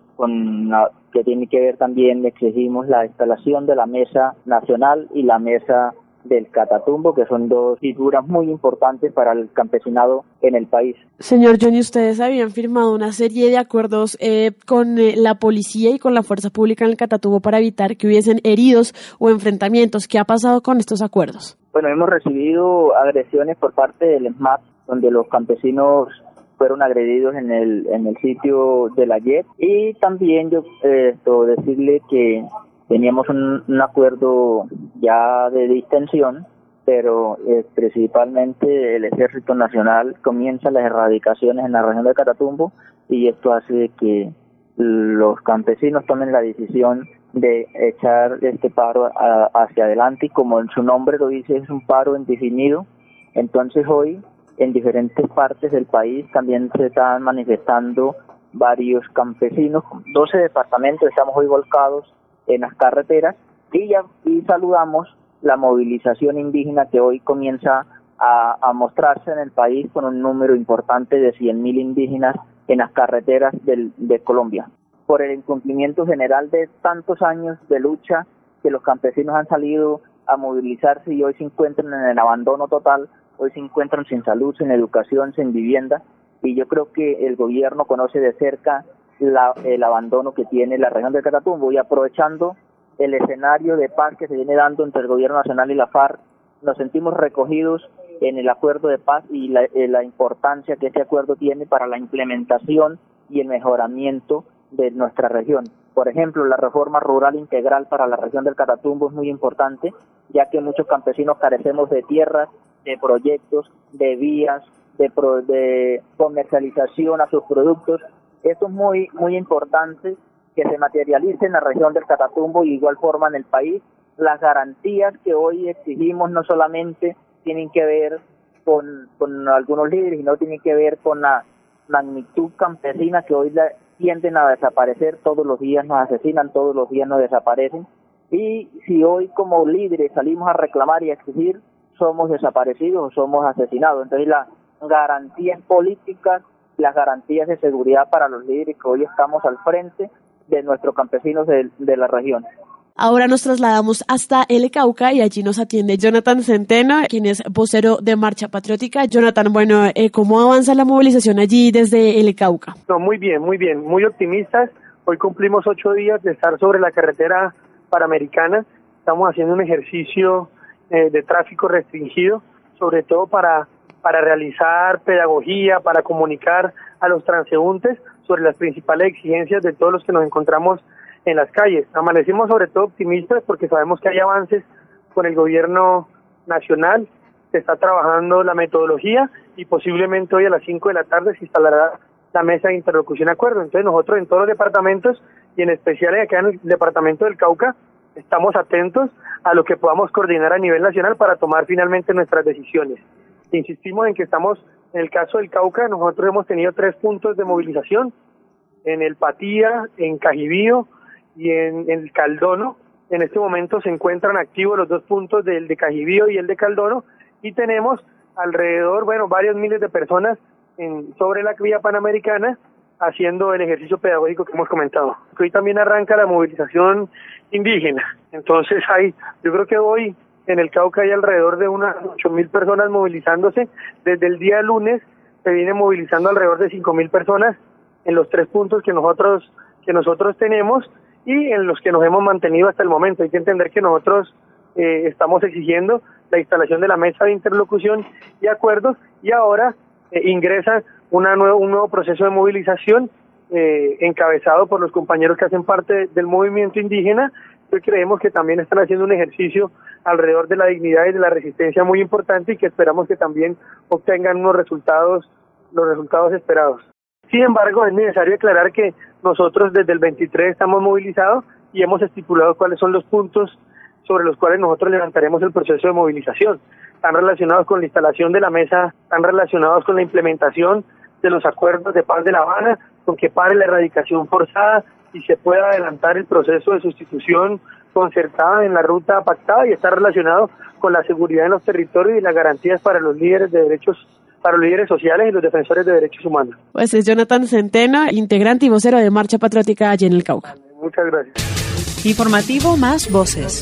que tiene que ver también, exigimos la instalación de la Mesa Nacional y la Mesa del Catatumbo, que son dos figuras muy importantes para el campesinado en el país. Señor Johnny, ustedes habían firmado una serie de acuerdos con la policía y con la fuerza pública en el Catatumbo para evitar que hubiesen heridos o enfrentamientos. ¿Qué ha pasado con estos acuerdos? Bueno, hemos recibido agresiones por parte del SMAT, donde los campesinos fueron agredidos en el sitio de la YEP, y también decirle que teníamos un acuerdo ya de distensión, pero principalmente el Ejército Nacional comienza las erradicaciones en la región del Catatumbo, y esto hace que los campesinos tomen la decisión de echar este paro hacia adelante, y como su nombre lo dice, es un paro indefinido. Entonces hoy en diferentes partes del país también se están manifestando varios campesinos, 12 departamentos estamos hoy volcados en las carreteras, y saludamos la movilización indígena que hoy comienza a mostrarse en el país con un número importante de 100.000 indígenas en las carreteras de Colombia. Por el incumplimiento general de tantos años de lucha que los campesinos han salido a movilizarse y hoy se encuentran en el abandono total, hoy se encuentran sin salud, sin educación, sin vivienda, y yo creo que el gobierno conoce de cerca el abandono que tiene la región del Catatumbo, y aprovechando el escenario de paz que se viene dando entre el gobierno nacional y la FARC, nos sentimos recogidos en el acuerdo de paz y la importancia que este acuerdo tiene para la implementación y el mejoramiento de nuestra región. Por ejemplo, la reforma rural integral para la región del Catatumbo es muy importante, ya que muchos campesinos carecemos de tierras, de proyectos, de vías, de comercialización a sus productos. Esto es muy importante que se materialice en la región del Catatumbo y de igual forma en el país. Las garantías que hoy exigimos no solamente tienen que ver con algunos líderes, sino tienen que ver con la magnitud campesina que hoy tienden a desaparecer. Todos los días nos asesinan, todos los días nos desaparecen. Y si hoy como líderes salimos a reclamar y a exigir, somos desaparecidos o somos asesinados. Entonces las garantías políticas, las garantías de seguridad para los líderes que hoy estamos al frente de nuestros campesinos de la región. Ahora nos trasladamos hasta el Cauca y allí nos atiende Jonathan Centeno, quien es vocero de Marcha Patriótica. Jonathan, bueno, ¿cómo avanza la movilización allí desde el Cauca? No, muy bien, muy optimistas. Hoy cumplimos 8 días de estar sobre la carretera panamericana. Estamos haciendo un ejercicio de tráfico restringido, sobre todo para realizar pedagogía, para comunicar a los transeúntes sobre las principales exigencias de todos los que nos encontramos en las calles. Amanecimos sobre todo optimistas porque sabemos que hay avances con el gobierno nacional, se está trabajando la metodología y posiblemente hoy a las 5 de la tarde se instalará la mesa de interlocución y acuerdo. Entonces nosotros en todos los departamentos y en especial acá en el departamento del Cauca estamos atentos a lo que podamos coordinar a nivel nacional para tomar finalmente nuestras decisiones. Insistimos en que estamos, en el caso del Cauca, nosotros hemos tenido 3 puntos de movilización, en el Patía, en Cajibío y en el Caldono. En este momento se encuentran activos los 2 puntos, el de Cajibío y el de Caldono, y tenemos alrededor, varios miles de personas sobre la vía panamericana haciendo el ejercicio pedagógico que hemos comentado. Hoy también arranca la movilización indígena, entonces yo creo que hoy en el Cauca hay alrededor de unas 8.000 personas movilizándose. Desde el día lunes se viene movilizando alrededor de 5.000 personas en los 3 puntos que nosotros tenemos y en los que nos hemos mantenido hasta el momento. Hay que entender que nosotros estamos exigiendo la instalación de la mesa de interlocución y acuerdos, y ahora ingresa un nuevo proceso de movilización encabezado por los compañeros que hacen parte del movimiento indígena. Hoy creemos que también están haciendo un ejercicio alrededor de la dignidad y de la resistencia muy importante y que esperamos que también obtengan los resultados esperados. Sin embargo, es necesario aclarar que nosotros desde el 23 estamos movilizados y hemos estipulado cuáles son los puntos sobre los cuales nosotros levantaremos el proceso de movilización. Están relacionados con la instalación de la mesa, están relacionados con la implementación de los acuerdos de paz de La Habana, con que pare la erradicación forzada y se pueda adelantar el proceso de sustitución concertada en la ruta pactada, y está relacionado con la seguridad en los territorios y las garantías para los líderes de derechos, para los líderes sociales y los defensores de derechos humanos. Pues es Jonathan Centeno, integrante y vocero de Marcha Patriótica allí en el Cauca. Muchas gracias. Informativo Más Voces.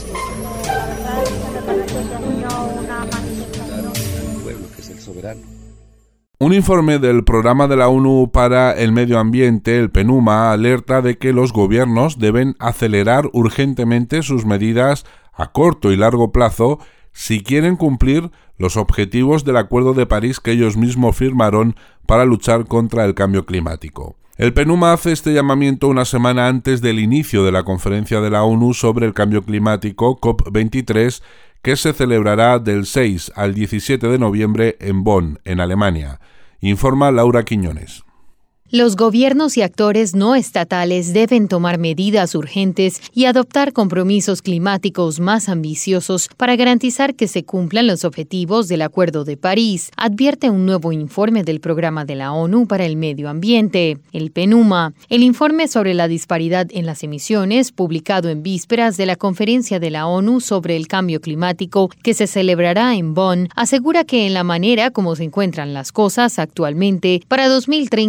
Un informe del Programa de la ONU para el Medio Ambiente, el PNUMA, alerta de que los gobiernos deben acelerar urgentemente sus medidas a corto y largo plazo si quieren cumplir los objetivos del Acuerdo de París que ellos mismos firmaron para luchar contra el cambio climático. El PNUMA hace este llamamiento una semana antes del inicio de la conferencia de la ONU sobre el cambio climático, COP23, que se celebrará del 6 al 17 de noviembre en Bonn, en Alemania. Informa Laura Quiñones. Los gobiernos y actores no estatales deben tomar medidas urgentes y adoptar compromisos climáticos más ambiciosos para garantizar que se cumplan los objetivos del Acuerdo de París, advierte un nuevo informe del Programa de la ONU para el Medio Ambiente, el PNUMA. El informe sobre la disparidad en las emisiones, publicado en vísperas de la Conferencia de la ONU sobre el Cambio Climático, que se celebrará en Bonn, asegura que en la manera como se encuentran las cosas actualmente, para 2030 solo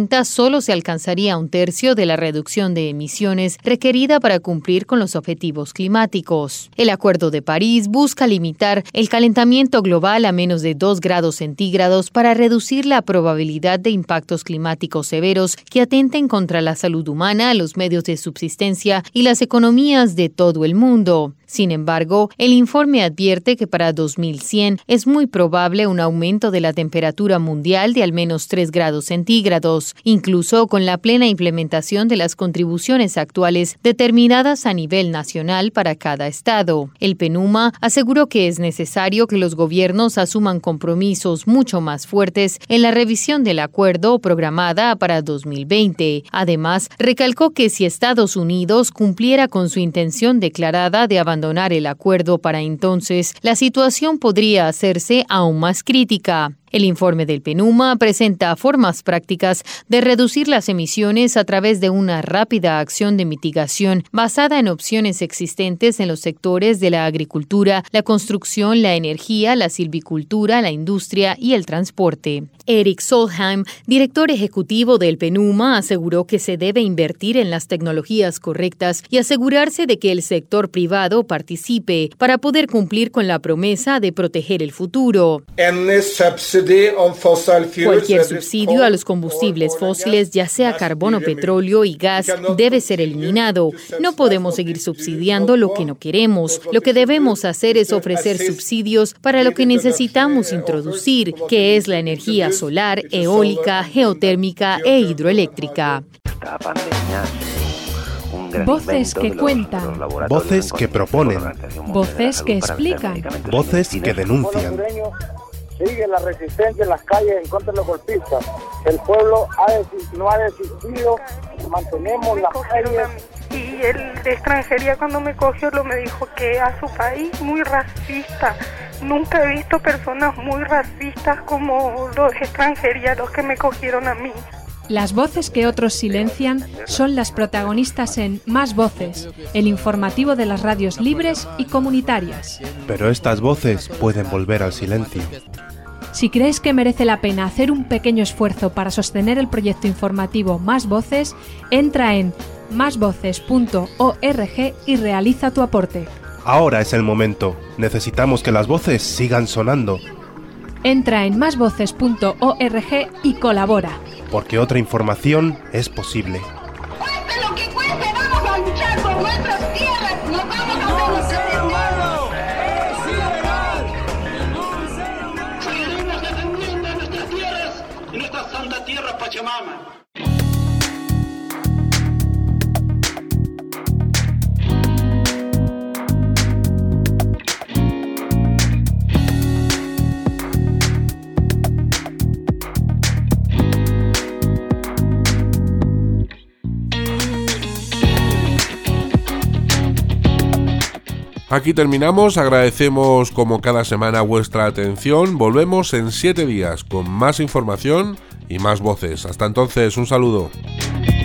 solo se alcanzaría un tercio de la reducción de emisiones requerida para cumplir con los objetivos climáticos. El Acuerdo de París busca limitar el calentamiento global a menos de 2 grados centígrados para reducir la probabilidad de impactos climáticos severos que atenten contra la salud humana, los medios de subsistencia y las economías de todo el mundo. Sin embargo, el informe advierte que para 2100 es muy probable un aumento de la temperatura mundial de al menos 3 grados centígrados, incluso con la plena implementación de las contribuciones actuales determinadas a nivel nacional para cada estado. El PNUMA aseguró que es necesario que los gobiernos asuman compromisos mucho más fuertes en la revisión del acuerdo programada para 2020. Además, recalcó que si Estados Unidos cumpliera con su intención declarada de abandonar el acuerdo para entonces, la situación podría hacerse aún más crítica. El informe del PNUMA presenta formas prácticas de reducir las emisiones a través de una rápida acción de mitigación basada en opciones existentes en los sectores de la agricultura, la construcción, la energía, la silvicultura, la industria y el transporte. Eric Solheim, director ejecutivo del PNUMA, aseguró que se debe invertir en las tecnologías correctas y asegurarse de que el sector privado participe para poder cumplir con la promesa de proteger el futuro. Cualquier subsidio a los combustibles fósiles, ya sea carbón o petróleo y gas, debe ser eliminado. No podemos seguir subsidiando lo que no queremos. Lo que debemos hacer es ofrecer subsidios para lo que necesitamos introducir, que es la energía solar, eólica, geotérmica e hidroeléctrica. Voces que cuentan. Voces que proponen. Voces que explican. Voces que denuncian. Sigue la resistencia en las calles en contra de los golpistas. El pueblo no ha desistido, mantenemos las calles. Y el de extranjería cuando me cogió me dijo que a su país muy racista. Nunca he visto personas muy racistas como los de extranjería, los que me cogieron a mí. Las voces que otros silencian son las protagonistas en Más Voces, el informativo de las radios libres y comunitarias. Pero estas voces pueden volver al silencio. Si crees que merece la pena hacer un pequeño esfuerzo para sostener el proyecto informativo Más Voces, entra en másvoces.org y realiza tu aporte. Ahora es el momento. Necesitamos que las voces sigan sonando. Entra en másvoces.org y colabora. Porque otra información es posible. Cueste lo que cueste, vamos a luchar por nuestras tierras, nos vamos a Seguiremos defendiendo nuestras tierras y nuestra santa tierra Pachamama. Aquí terminamos, agradecemos como cada semana vuestra atención, volvemos en 7 días con más información y más voces. Hasta entonces, un saludo.